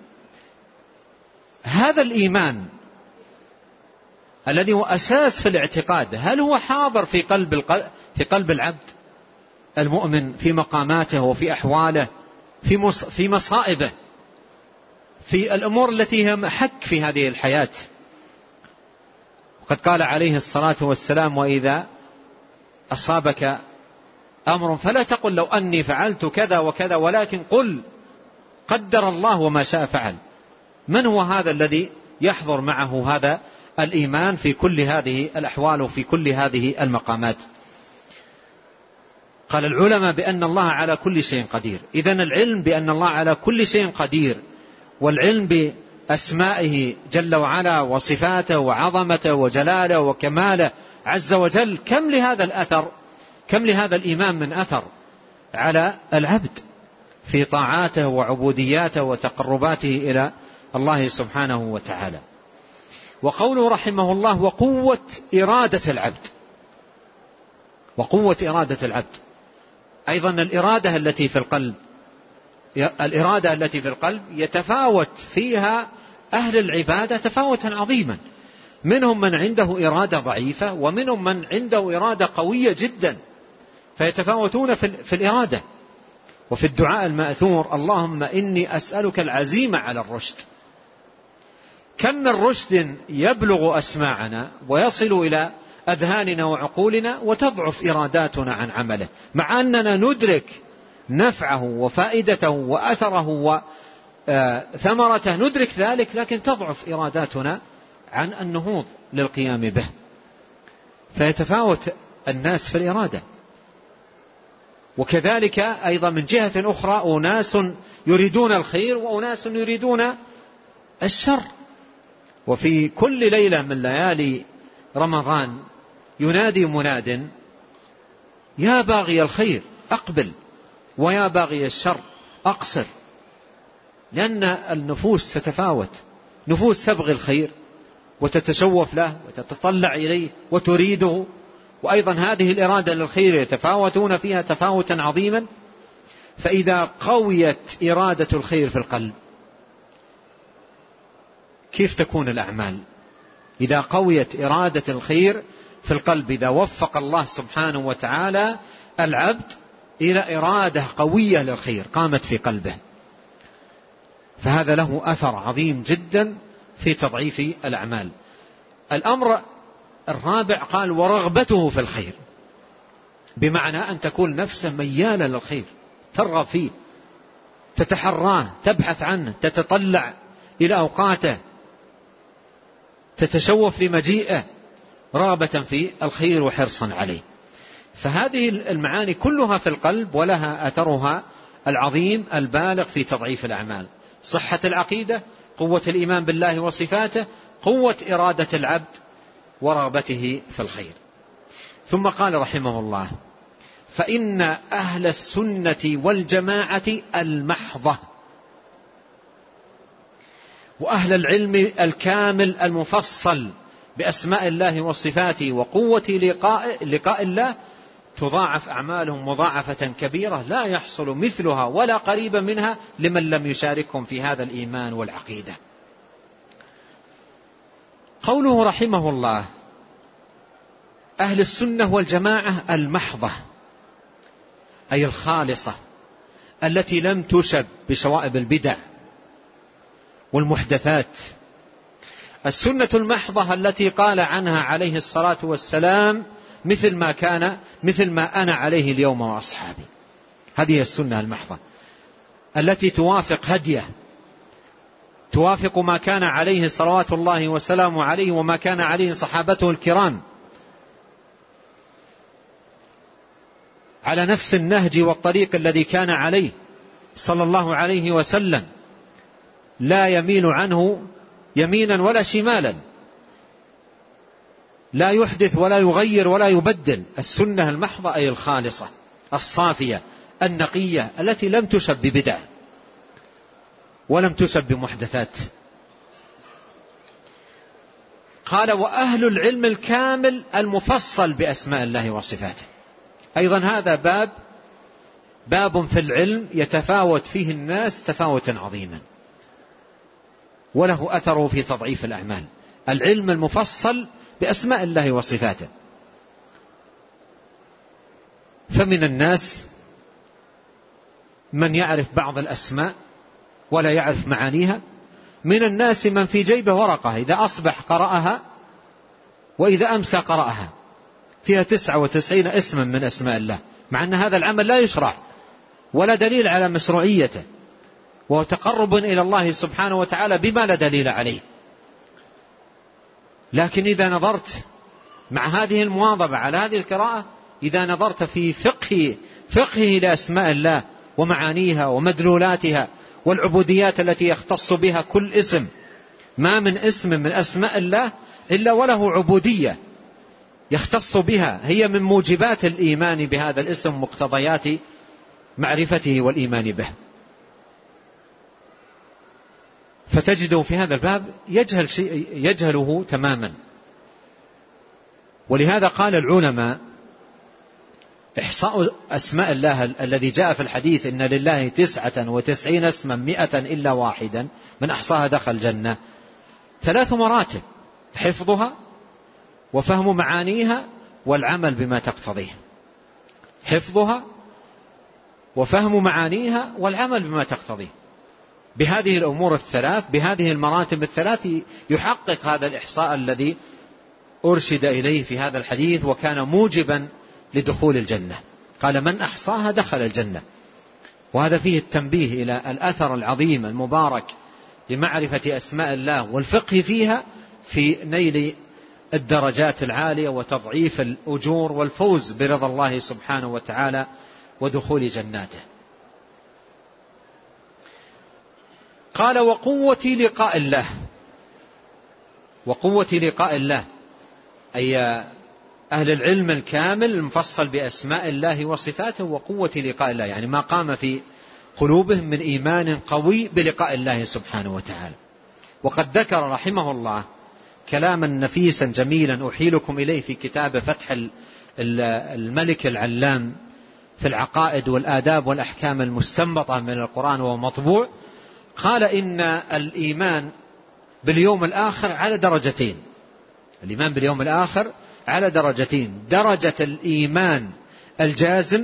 هذا الإيمان الذي هو أساس في الاعتقاد، هل هو حاضر في قلب في قلب العبد المؤمن في مقاماته وفي أحواله، في في مصائبه، في الأمور التي هي محك في هذه الحياة؟ وقد قال عليه الصلاة والسلام: وإذا أصابك أمر فلا تقل لو أني فعلت كذا وكذا، ولكن قل قدر الله وما شاء فعل. من هو هذا الذي يحضر معه هذا الإيمان في كل هذه الأحوال وفي كل هذه المقامات؟ قال العلماء بأن الله على كل شيء قدير. إذن العلم بأن الله على كل شيء قدير، والعلم بأسمائه جل وعلا وصفاته وعظمته وجلاله وكماله عز وجل، كم لهذا الأثر، كم لهذا الإيمان من أثر على العبد في طاعاته وعبودياته وتقرباته إلى الله سبحانه وتعالى. وقوله رحمه الله وقوة إرادة العبد، وقوة إرادة العبد أيضا الإرادة التي في القلب، الإرادة التي في القلب يتفاوت فيها أهل العبادة تفاوتا عظيما، منهم من عنده إرادة ضعيفة ومنهم من عنده إرادة قوية جدا، فيتفاوتون في الإرادة. وفي الدعاء المأثور اللهم إني أسألك العزيمة على الرشد، كم من رشد يبلغ أسماعنا ويصل إلى أذهاننا وعقولنا وتضعف إراداتنا عن عمله، مع أننا ندرك نفعه وفائدته وأثره وثمرته، ندرك ذلك، لكن تضعف إراداتنا عن النهوض للقيام به. فيتفاوت الناس في الإرادة. وكذلك أيضا من جهة أخرى أناس يريدون الخير وأناس يريدون الشر. وفي كل ليلة من ليالي رمضان ينادي مناد يا باغي الخير أقبل ويا باغي الشر أقصر، لأن النفوس تتفاوت، نفوس تبغي الخير وتتشوف له وتتطلع إليه وتريده، وأيضا هذه الإرادة للخير يتفاوتون فيها تفاوتا عظيما. فإذا قويت إرادة الخير في القلب كيف تكون الأعمال؟ إذا قويت إرادة الخير في القلب، إذا وفق الله سبحانه وتعالى العبد إلى إرادة قوية للخير قامت في قلبه، فهذا له أثر عظيم جدا في تضعيف الأعمال. الأمر الرابع قال ورغبته في الخير، بمعنى أن تكون نفسه ميالة للخير، ترغب فيه، تتحراه، تبحث عنه، تتطلع إلى أوقاته، تتشوف لمجيئه، رغبة في الخير وحرصا عليه. فهذه المعاني كلها في القلب ولها أثرها العظيم البالغ في تضعيف الأعمال. صحة العقيدة، قوة الإيمان بالله وصفاته، قوة إرادة العبد ورغبته في الخير. ثم قال رحمه الله فإن أهل السنة والجماعة المحضة وأهل العلم الكامل المفصل بأسماء الله وصفاته وقوة لقاء, لقاء الله تضاعف أعمالهم مضاعفة كبيرة لا يحصل مثلها ولا قريبا منها لمن لم يشاركهم في هذا الإيمان والعقيدة. قوله رحمه الله أهل السنة والجماعة المحضة أي الخالصة التي لم تشب بشوائب البدع والمحدثات. السنة المحضة التي قال عنها عليه الصلاة والسلام مثل ما كان مثل ما أنا عليه اليوم وأصحابي، هذه السنة المحضة التي توافق هديه، توافق ما كان عليه صلوات الله وسلامه عليه وما كان عليه صحابته الكرام، على نفس النهج والطريق الذي كان عليه صلى الله عليه وسلم، لا يميل عنه يمينا ولا شمالا، لا يحدث ولا يغير ولا يبدل. السنة المحضة أي الخالصة الصافية النقية التي لم تشب ببدع ولم تشب بمحدثات. قال وأهل العلم الكامل المفصل بأسماء الله وصفاته، أيضا هذا باب باب في العلم يتفاوت فيه الناس تفاوتا عظيما وله أثره في تضعيف الأعمال. العلم المفصل بأسماء الله وصفاته، فمن الناس من يعرف بعض الأسماء ولا يعرف معانيها، من الناس من في جيبه ورقة إذا أصبح قرأها وإذا أمسى قرأها، فيها تسعة وتسعين اسما من أسماء الله، مع أن هذا العمل لا يشرع ولا دليل على مشروعيته، وهو تقرب إلى الله سبحانه وتعالى بما لا دليل عليه. لكن إذا نظرت مع هذه المواظبة على هذه القراءة، إذا نظرت في فقه فقهه لأسماء الله ومعانيها ومدلولاتها والعبوديات التي يختص بها كل اسم، ما من اسم من أسماء الله إلا وله عبودية يختص بها، هي من موجبات الإيمان بهذا الاسم، مقتضيات معرفته والإيمان به. فتجده في هذا الباب يجهل شيء يجهله تماما. ولهذا قال العلماء إحصاء أسماء الله الذي جاء في الحديث إن لله تسعة وتسعين اسما مئة إلا واحدا من أحصاها دخل الجنة، ثلاث مراتب: حفظها وفهم معانيها والعمل بما تقتضيه. حفظها وفهم معانيها والعمل بما تقتضيه. بهذه الأمور الثلاث، بهذه المراتب الثلاث، يحقق هذا الإحصاء الذي أرشد إليه في هذا الحديث وكان موجبا لدخول الجنة. قال: من أحصاها دخل الجنة. وهذا فيه التنبيه إلى الأثر العظيم المبارك لمعرفة أسماء الله والفقه فيها في نيل الدرجات العالية وتضعيف الأجور والفوز برضا الله سبحانه وتعالى ودخول جناته. قال: وقوة لقاء الله. وقوة لقاء الله أي أهل العلم الكامل المفصل بأسماء الله وصفاته وقوة لقاء الله، يعني ما قام في قلوبهم من إيمان قوي بلقاء الله سبحانه وتعالى. وقد ذكر رحمه الله كلاما نفيسا جميلا أحيلكم إليه في كتاب فتح الملك العلام في العقائد والآداب والأحكام المستنبطة من القرآن وهو مطبوع. قال: إن الإيمان باليوم الآخر على درجتين. الإيمان باليوم الآخر على درجتين: درجة الإيمان الجازم،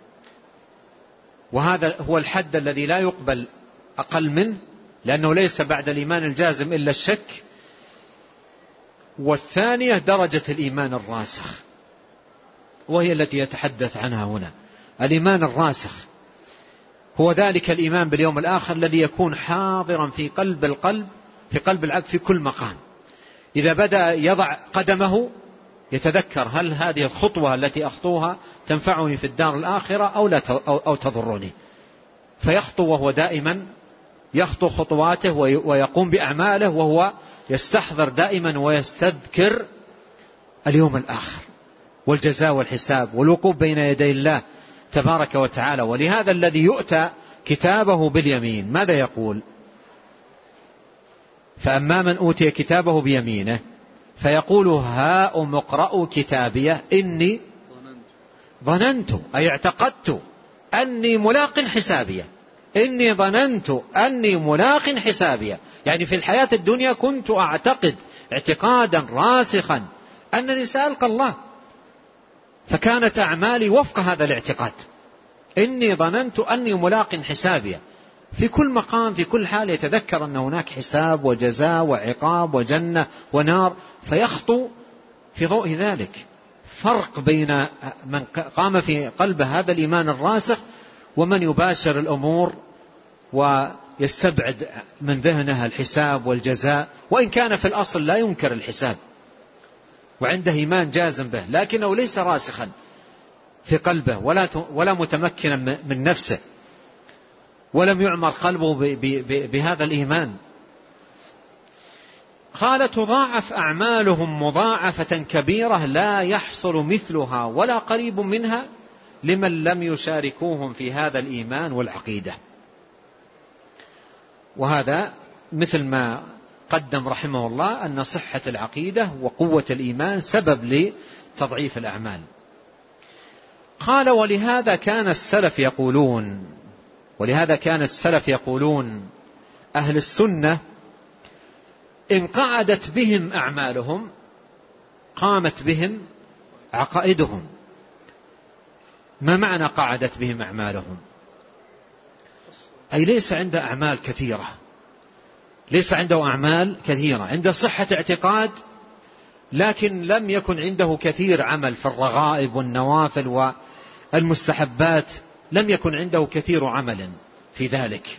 وهذا هو الحد الذي لا يقبل أقل منه، لأنه ليس بعد الإيمان الجازم إلا الشك. والثانية درجة الإيمان الراسخ، وهي التي يتحدث عنها هنا. الإيمان الراسخ هو ذلك الإيمان باليوم الآخر الذي يكون حاضرا في قلب القلب في قلب العبد في كل مقام. إذا بدأ يضع قدمه يتذكر: هل هذه الخطوة التي أخطوها تنفعني في الدار الآخرة أو, لا أو تضرني؟ فيخطو وهو دائما يخطو خطواته ويقوم بأعماله وهو يستحضر دائما ويستذكر اليوم الآخر والجزاء والحساب والوقوف بين يدي الله تبارك وتعالى. ولهذا الذي يؤتى كتابه باليمين ماذا يقول؟ فأما من أوتي كتابه بيمينه فيقول: هاؤم اقرءوا كتابيه إني ظننت أي اعتقدت أني ملاق حسابيه. إني ظننت أني ملاق حسابيه، يعني في الحياة الدنيا كنت أعتقد اعتقادا راسخا أنني سألقى الله، فكانت أعمالي وفق هذا الاعتقاد. إني ظننت أني ملاق حسابيه. في كل مقام في كل حال يتذكر أن هناك حساب وجزاء وعقاب وجنة ونار، فيخطو في ضوء ذلك. فرق بين من قام في قلبه هذا الإيمان الراسخ ومن يباشر الأمور ويستبعد من ذهنها الحساب والجزاء، وإن كان في الأصل لا ينكر الحساب وعنده إيمان جازم به، لكنه ليس راسخا في قلبه ولا ولا متمكنا من نفسه، ولم يعمر قلبه بهذا الإيمان. قال: تضاعف أعمالهم مضاعفة كبيرة لا يحصل مثلها ولا قريب منها لمن لم يشاركوهم في هذا الإيمان والعقيدة. وهذا مثل ما قدم رحمه الله أن صحة العقيدة وقوة الإيمان سبب لتضعيف الأعمال. قال: ولهذا كان السلف يقولون ولهذا كان السلف يقولون أهل السنة إن قعدت بهم أعمالهم قامت بهم عقائدهم. ما معنى قعدت بهم أعمالهم؟ أي ليس عنده أعمال كثيرة، ليس عنده أعمال كثيرة، عنده صحة اعتقاد، لكن لم يكن عنده كثير عمل في الرغائب والنوافل والمستحبات، لم يكن عنده كثير عمل في ذلك.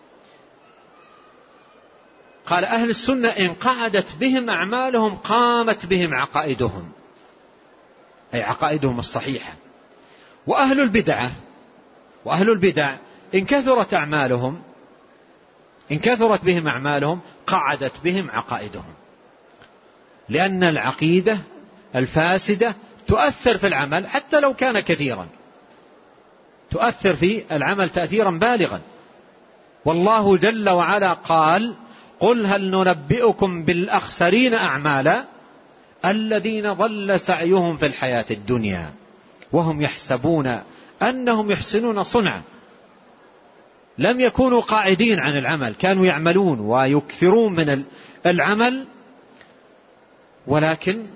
قال: أهل السنة إن قعدت بهم أعمالهم قامت بهم عقائدهم، أي عقائدهم الصحيحة. وأهل البدعة وأهل البدع إن كثرت أعمالهم إن كثرت بهم أعمالهم قعدت بهم عقائدهم، لأن العقيدة الفاسدة تؤثر في العمل حتى لو كان كثيرا. تؤثر في العمل تأثيرا بالغا. والله جل وعلا قال: قل هل ننبئكم بالأخسرين أعمالا الذين ضل سعيهم في الحياة الدنيا وهم يحسبون أنهم يحسنون صنعا. لم يكونوا قاعدين عن العمل، كانوا يعملون ويكثرون من العمل، ولكن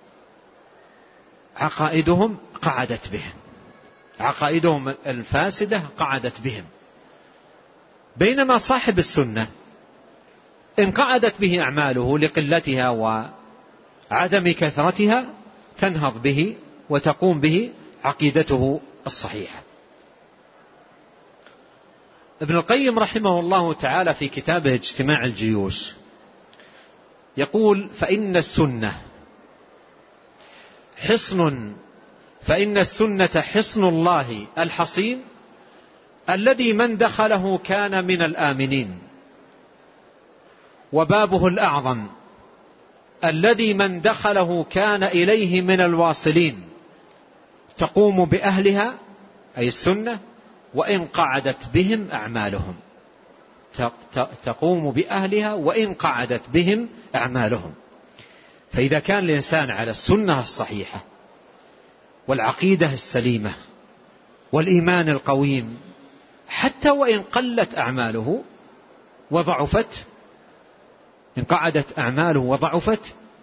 عقائدهم قعدت بهم، عقائدهم الفاسدة قعدت بهم. بينما صاحب السنة إن قعدت به أعماله لقلتها وعدم كثرتها تنهض به وتقوم به عقيدته الصحيحة. ابن القيم رحمه الله تعالى في كتابه اجتماع الجيوش يقول: فإن السنة حصن فإن السنة حصن الله الحصين الذي من دخله كان من الآمنين، وبابه الأعظم الذي من دخله كان إليه من الواصلين، تقوم بأهلها أي السنة وإن قعدت بهم أعمالهم، تقوم بأهلها وإن قعدت بهم أعمالهم. فإذا كان الإنسان على السنة الصحيحة والعقيدة السليمة والإيمان القويم، حتى وإن قلت أعماله وضعفت، إن قعدت أعماله وضعفت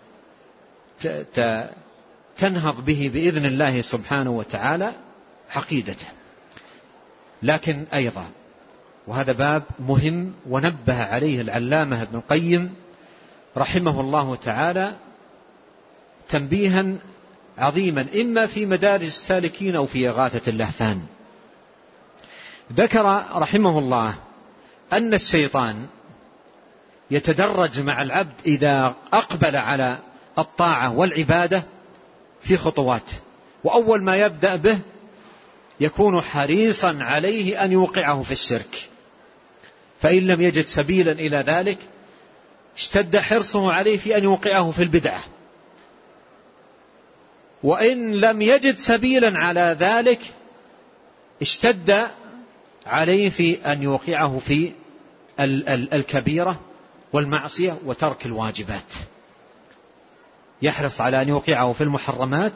تنهض به بإذن الله سبحانه وتعالى عقيدته. لكن أيضا، وهذا باب مهم ونبه عليه العلامة ابن القيم رحمه الله تعالى تنبيها عظيما، إما في مدارج السالكين أو في إغاثة اللهفان. ذكر رحمه الله أن الشيطان يتدرج مع العبد إذا أقبل على الطاعة والعبادة في خطوات، وأول ما يبدأ به يكون حريصا عليه أن يوقعه في الشرك، فإن لم يجد سبيلا إلى ذلك اشتد حرصه عليه في أن يوقعه في البدعة، وإن لم يجد سبيلا على ذلك اشتد عليه في أن يوقعه في الكبيرة والمعصية وترك الواجبات، يحرص على أن يوقعه في المحرمات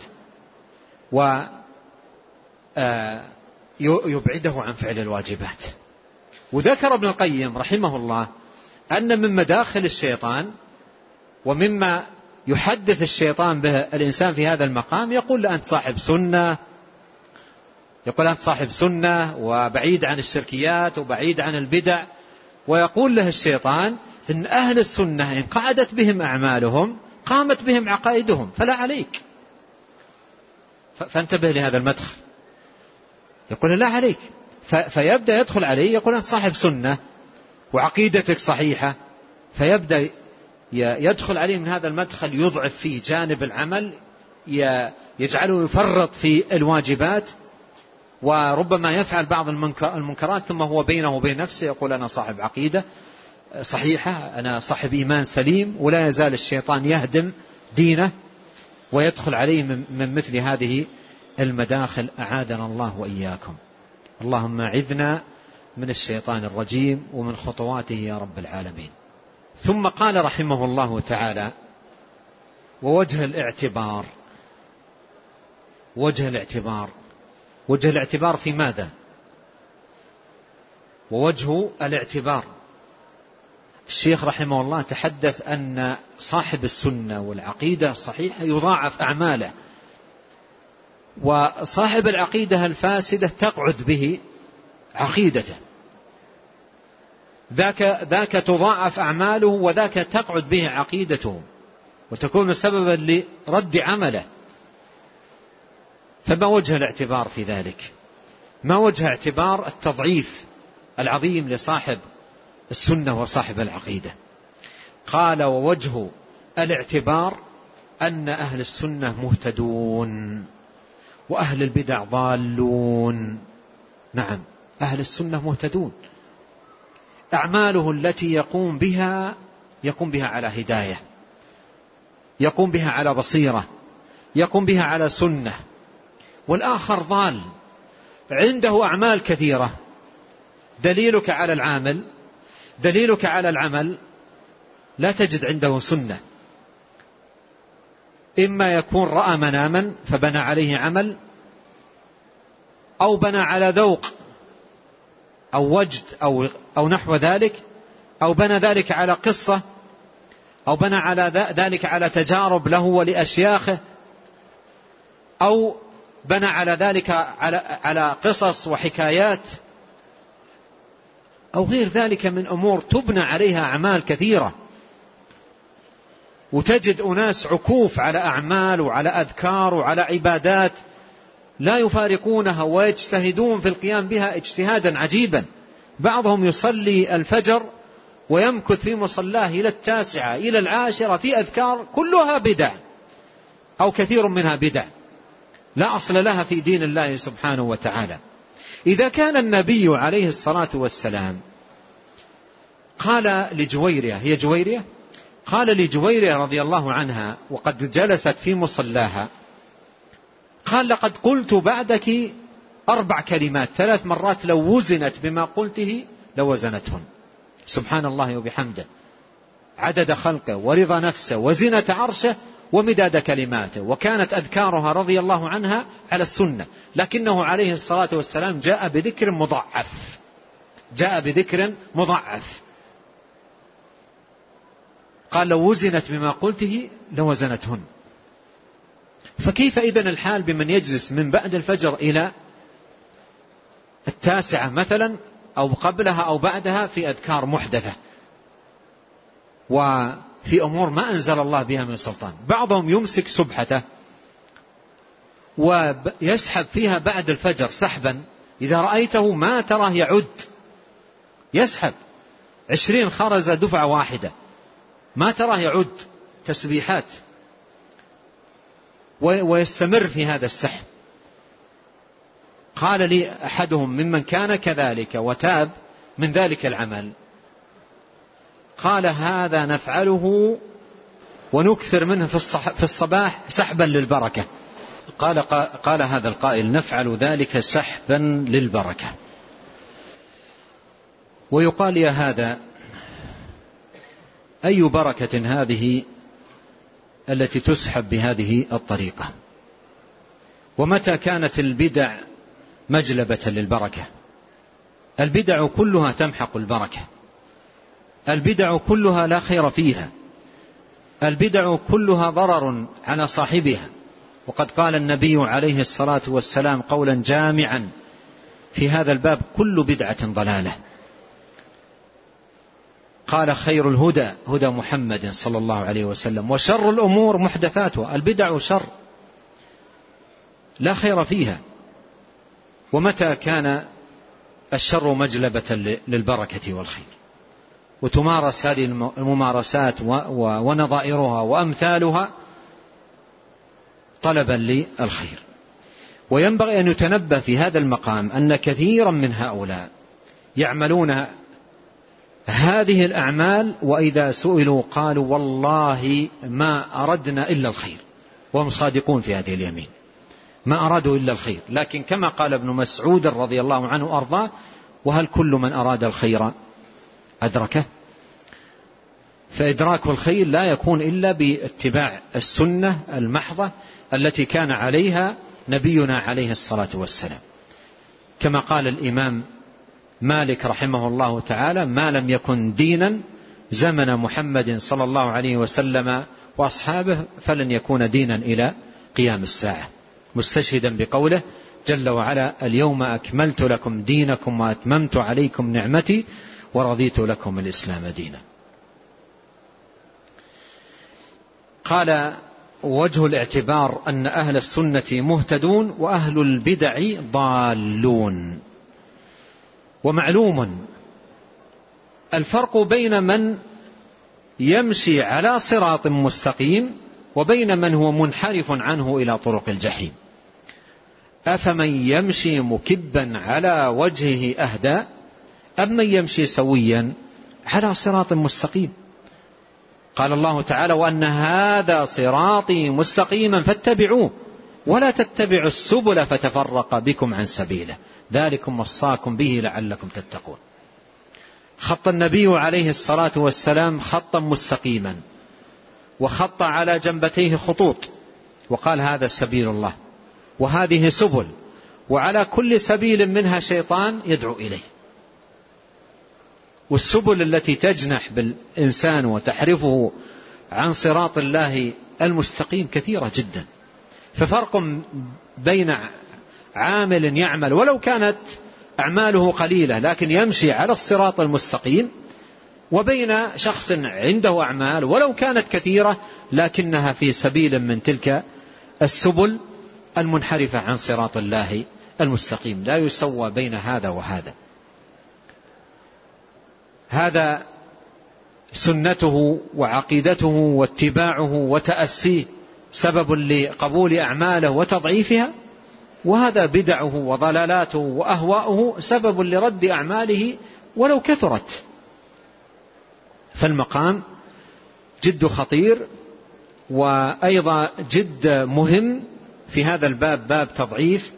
ويبعده عن فعل الواجبات. وذكر ابن القيم رحمه الله أن من مداخل الشيطان ومما يحدث الشيطان به الإنسان في هذا المقام، يقول أنت صاحب سنة، يقول أنت صاحب سنة وبعيد عن الشركيات وبعيد عن البدع، ويقول له الشيطان إن أهل السنة إن قعدت بهم أعمالهم قامت بهم عقائدهم فلا عليك. فانتبه لهذا المدخل، يقول لا عليك، فيبدأ يدخل عليه يقول أنت صاحب سنة وعقيدتك صحيحة، فيبدأ يدخل عليه من هذا المدخل يضعف فيه جانب العمل، يجعله يفرط في الواجبات، وربما يفعل بعض المنكرات، ثم هو بينه وبين نفسه يقول أنا صاحب عقيدة صحيحة، أنا صاحب إيمان سليم، ولا يزال الشيطان يهدم دينه ويدخل عليه من مثل هذه المداخل، أعاذنا الله وإياكم. اللهم أعذنا من الشيطان الرجيم ومن خطواته يا رب العالمين. ثم قال رحمه الله تعالى: ووجه الاعتبار. وجه الاعتبار، وجه الاعتبار في ماذا؟ ووجه الاعتبار، الشيخ رحمه الله تحدث أن صاحب السنة والعقيدة الصحيحة يضاعف أعماله، وصاحب العقيدة الفاسدة تقعد به عقيدته، ذاك ذاك تضاعف أعماله وذاك تقعد به عقيدته وتكون سببا لرد عمله. فما وجه الاعتبار في ذلك؟ ما وجه اعتبار التضعيف العظيم لصاحب السنة وصاحب العقيدة؟ قال: ووجه الاعتبار أن أهل السنة مهتدون وأهل البدع ضالون. نعم، أهل السنة مهتدون، أعماله التي يقوم بها يقوم بها على هداية، يقوم بها على بصيرة، يقوم بها على سنة، والآخر ضال عنده أعمال كثيرة، دليلك على العامل دليلك على العمل لا تجد عنده سنة. إما يكون رأى مناما فبنى عليه عمل، أو بنى على ذوق أو وجد أو, أو نحو ذلك، أو بنى ذلك على قصة، أو بنى على ذلك على تجارب له ولأشياخه، أو بنى على ذلك على, على قصص وحكايات، أو غير ذلك من أمور تبنى عليها أعمال كثيرة. وتجد أناس عكوف على أعمال وعلى أذكار وعلى عبادات لا يفارقونها ويجتهدون في القيام بها اجتهادا عجيبا. بعضهم يصلي الفجر ويمكث في مصلاه إلى التاسعة إلى العاشرة في أذكار كلها بدع أو كثير منها بدع لا أصل لها في دين الله سبحانه وتعالى. إذا كان النبي عليه الصلاة والسلام قال لجويرية، هي جويرية، قال لجويرية رضي الله عنها وقد جلست في مصلاها، قال لقد قلت بعدك أربع كلمات ثلاث مرات لو وزنت بما قلته لوزنتهن. سبحان الله وبحمده، عدد خلقه ورضا نفسه وزنة عرشه ومداد كلماته. وكانت أذكارها رضي الله عنها على السنة، لكنه عليه الصلاة والسلام جاء بذكر مضعف جاء بذكر مضعف قال لو وزنت بما قلته لوزنتهن. فكيف إذن الحال بمن يجلس من بعد الفجر إلى التاسعة مثلا أو قبلها أو بعدها في أذكار محدثة وفي أمور ما أنزل الله بها من سلطان؟ بعضهم يمسك سبحته ويسحب فيها بعد الفجر سحبا إذا رأيته ما تراه يعد، يسحب عشرين خرزة دفعة واحدة ما تراه يعد تسبيحات، ويستمر في هذا السحب. قال لي أحدهم ممن كان كذلك وتاب من ذلك العمل، قال هذا نفعله ونكثر منه في الصباح سحبا للبركة. قال, قال هذا القائل نفعل ذلك سحبا للبركة. ويقال يا هذا أي بركة هذه التي تسحب بهذه الطريقة؟ ومتى كانت البدع مجلبة للبركة؟ البدع كلها تمحق البركة، البدع كلها لا خير فيها، البدع كلها ضرر على صاحبها. وقد قال النبي عليه الصلاة والسلام قولا جامعا في هذا الباب: كل بدعة ضلالة. قال خير الهدى هدى محمد صلى الله عليه وسلم، وشر الأمور محدثاتها. البدع شر لا خير فيها. ومتى كان الشر مجلبة للبركة والخير؟ وتمارس هذه الممارسات ونظائرها وأمثالها طلبا للخير. وينبغي أن يتنبه في هذا المقام أن كثيرا من هؤلاء يعملون هذه الأعمال وإذا سئلوا قالوا والله ما أردنا إلا الخير، وهم صادقون في هذه اليمين، ما أرادوا إلا الخير. لكن كما قال ابن مسعود رضي الله عنه أرضاه: وهل كل من أراد الخير أدركه؟ فإدراك الخير لا يكون إلا باتباع السنة المحضة التي كان عليها نبينا عليه الصلاة والسلام. كما قال الإمام مالك رحمه الله تعالى: ما لم يكن دينا زمن محمد صلى الله عليه وسلم وأصحابه فلن يكون دينا إلى قيام الساعة، مستشهدا بقوله جل وعلا: اليوم أكملت لكم دينكم وأتممت عليكم نعمتي ورضيت لكم الإسلام دينا. قال: وجه الاعتبار أن أهل السنة مهتدون وأهل البدع ضالون. ومعلوم الفرق بين من يمشي على صراط مستقيم وبين من هو منحرف عنه إلى طرق الجحيم. أفمن يمشي مكبا على وجهه أهدى أم من يمشي سويا على صراط مستقيم؟ قال الله تعالى: وأن هذا صراطي مستقيما فاتبعوه ولا تتبعوا السبل فتفرق بكم عن سبيله ذلكم وصاكم به لعلكم تتقون. خط النبي عليه الصلاة والسلام خطا مستقيما، وخط على جنبتيه خطوط، وقال هذا سبيل الله وهذه سبل، وعلى كل سبيل منها شيطان يدعو إليه. والسبل التي تجنح بالإنسان وتحرفه عن صراط الله المستقيم كثيرة جدا. ففرق بين عامل يعمل ولو كانت أعماله قليلة لكن يمشي على الصراط المستقيم، وبين شخص عنده أعمال ولو كانت كثيرة لكنها في سبيل من تلك السبل المنحرفة عن صراط الله المستقيم. لا يسوى بين هذا وهذا. هذا سنته وعقيدته واتباعه وتأسيه سبب لقبول أعماله وتضعيفها، وهذا بدعه وضلالاته وأهواؤه سبب لرد أعماله ولو كثرت. فالمقام جد خطير، وأيضا جد مهم في هذا الباب، باب تضعيف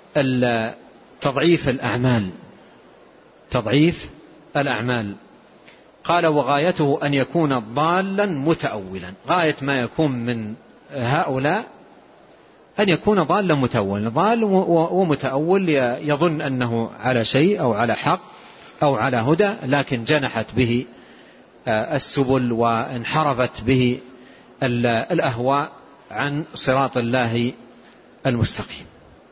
تضعيف الأعمال تضعيف الأعمال. قال وغايته أن يكون ضالا متأولا. غاية ما يكون من هؤلاء أن يكون ضالا متأولا، ضال ومتأول يظن أنه على شيء أو على حق أو على هدى، لكن جنحت به السبل وانحرفت به الأهواء عن صراط الله المستقيم.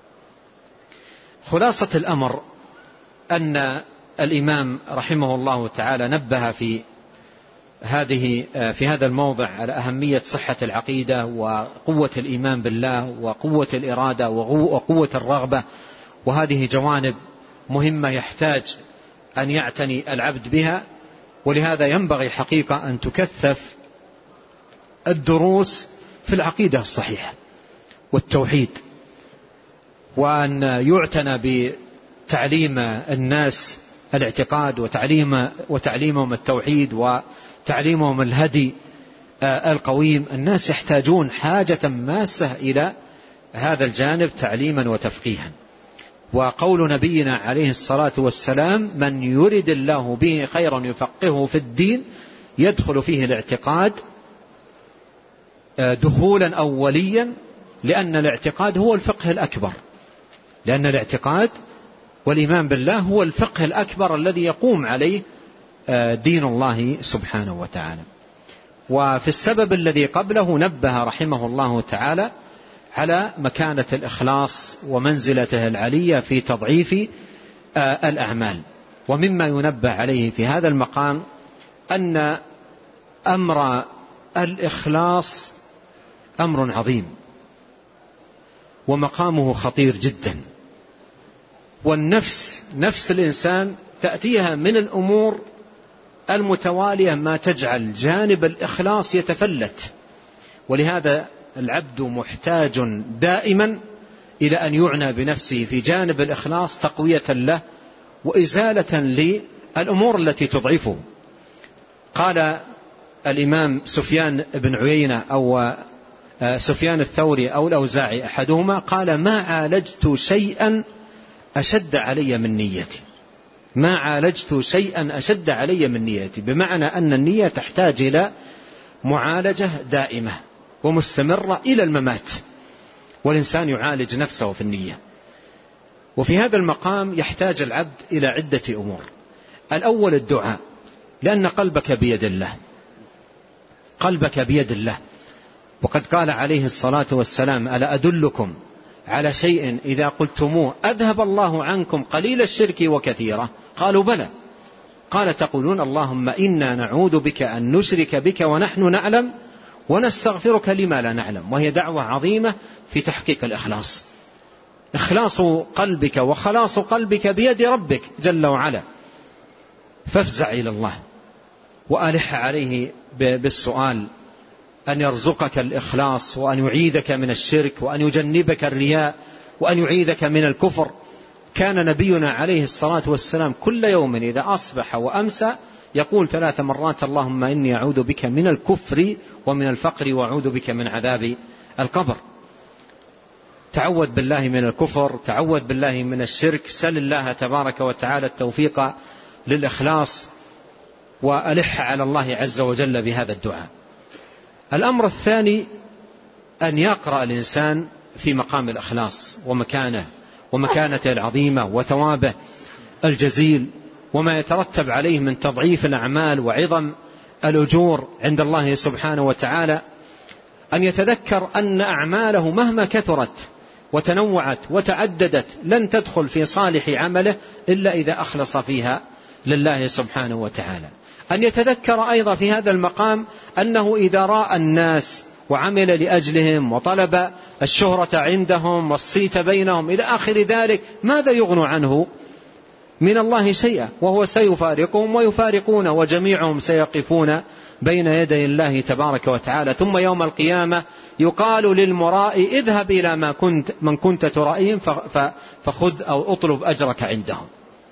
خلاصة الأمر أن الإمام رحمه الله تعالى نبه في هذه في هذا الموضع على أهمية صحة العقيدة وقوة الإيمان بالله وقوة الإرادة وقوة الرغبة، وهذه جوانب مهمة يحتاج أن يعتني العبد بها. ولهذا ينبغي حقيقة أن تكثف الدروس في العقيدة الصحيحة والتوحيد، وأن يعتنى بتعليم الناس الاعتقاد وتعليم وتعليمهم التوحيد وتعليمهم الهدي القويم. الناس يحتاجون حاجة ماسة إلى هذا الجانب تعليما وتفقيها. وقول نبينا عليه الصلاة والسلام من يرد الله به خيرا يفقهه في الدين يدخل فيه الاعتقاد دخولا أوليا، لأن الاعتقاد هو الفقه الأكبر، لأن الاعتقاد والإيمان بالله هو الفقه الأكبر الذي يقوم عليه دين الله سبحانه وتعالى. وفي السبب الذي قبله نبه رحمه الله تعالى على مكانة الإخلاص ومنزلته العلية في تضعيف الأعمال. ومما ينبه عليه في هذا المقام أن أمر الإخلاص أمر عظيم ومقامه خطير جدا. والنفس نفس الإنسان تأتيها من الأمور المتوالية ما تجعل جانب الإخلاص يتفلت. ولهذا العبد محتاج دائما إلى أن يعنى بنفسه في جانب الإخلاص تقوية له وإزالة للأمور التي تضعفه. قال الإمام سفيان بن عيينة أو سفيان الثوري أو الأوزاعي أحدهما قال ما عالجت شيئا أشد علي من نيتي. ما عالجت شيئا أشد علي من نيتي، بمعنى أن النية تحتاج إلى معالجة دائمة ومستمرة إلى الممات، والإنسان يعالج نفسه في النية. وفي هذا المقام يحتاج العبد إلى عدة أمور. الأول الدعاء، لأن قلبك بيد الله، قلبك بيد الله. وقد قال عليه الصلاة والسلام ألا أدلكم على شيء إذا قلتموه أذهب الله عنكم قليل الشرك وكثيرة؟ قالوا بلى. قال تقولون اللهم إنا نعوذ بك أن نشرك بك ونحن نعلم ونستغفرك لما لا نعلم. وهي دعوة عظيمة في تحقيق الإخلاص. إخلاص قلبك وخلاص قلبك بيد ربك جل وعلا. فافزع إلى الله وألح عليه بالسؤال أن يرزقك الإخلاص، وأن يعيذك من الشرك، وأن يجنبك الرياء، وأن يعيذك من الكفر. كان نبينا عليه الصلاة والسلام كل يوم إذا أصبح وأمسى يقول ثلاث مرات اللهم إني أعوذ بك من الكفر ومن الفقر وأعوذ بك من عذاب القبر. تعوذ بالله من الكفر، تعوذ بالله من الشرك، سل الله تبارك وتعالى التوفيق للإخلاص، وألح على الله عز وجل بهذا الدعاء. الأمر الثاني أن يقرأ الإنسان في مقام الإخلاص ومكانه ومكانته العظيمة وثوابه الجزيل وما يترتب عليه من تضعيف الأعمال وعظم الأجور عند الله سبحانه وتعالى، أن يتذكر أن أعماله مهما كثرت وتنوعت وتعددت لن تدخل في صالح عمله إلا إذا أخلص فيها لله سبحانه وتعالى. أن يتذكر أيضا في هذا المقام أنه إذا رأى الناس وعمل لأجلهم وطلب الشهرة عندهم والصيت بينهم إلى آخر ذلك، ماذا يغنو عنه من الله شيئا، وهو سيفارقهم ويفارقون، وجميعهم سيقفون بين يدي الله تبارك وتعالى. ثم يوم القيامة يقال للمرائي اذهب إلى ما كنت من كنت ترائيهم فخذ أو اطلب أجرك عندهم.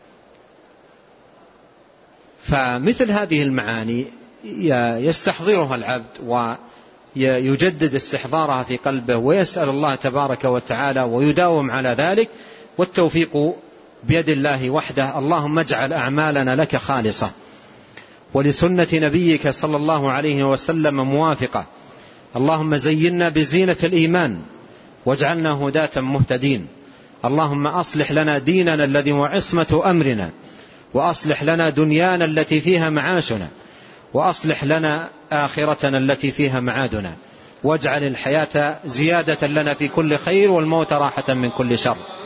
فمثل هذه المعاني يستحضرها العبد ويجدد استحضارها في قلبه ويسأل الله تبارك وتعالى ويداوم على ذلك، والتوفيق بيد الله وحده. اللهم اجعل أعمالنا لك خالصة ولسنة نبيك صلى الله عليه وسلم موافقة. اللهم زينا بزينة الإيمان واجعلنا هداة مهتدين. اللهم أصلح لنا ديننا الذي هو عصمة أمرنا، وأصلح لنا دنيانا التي فيها معاشنا، وأصلح لنا آخرتنا التي فيها معادنا، واجعل الحياة زيادة لنا في كل خير والموت راحة من كل شر.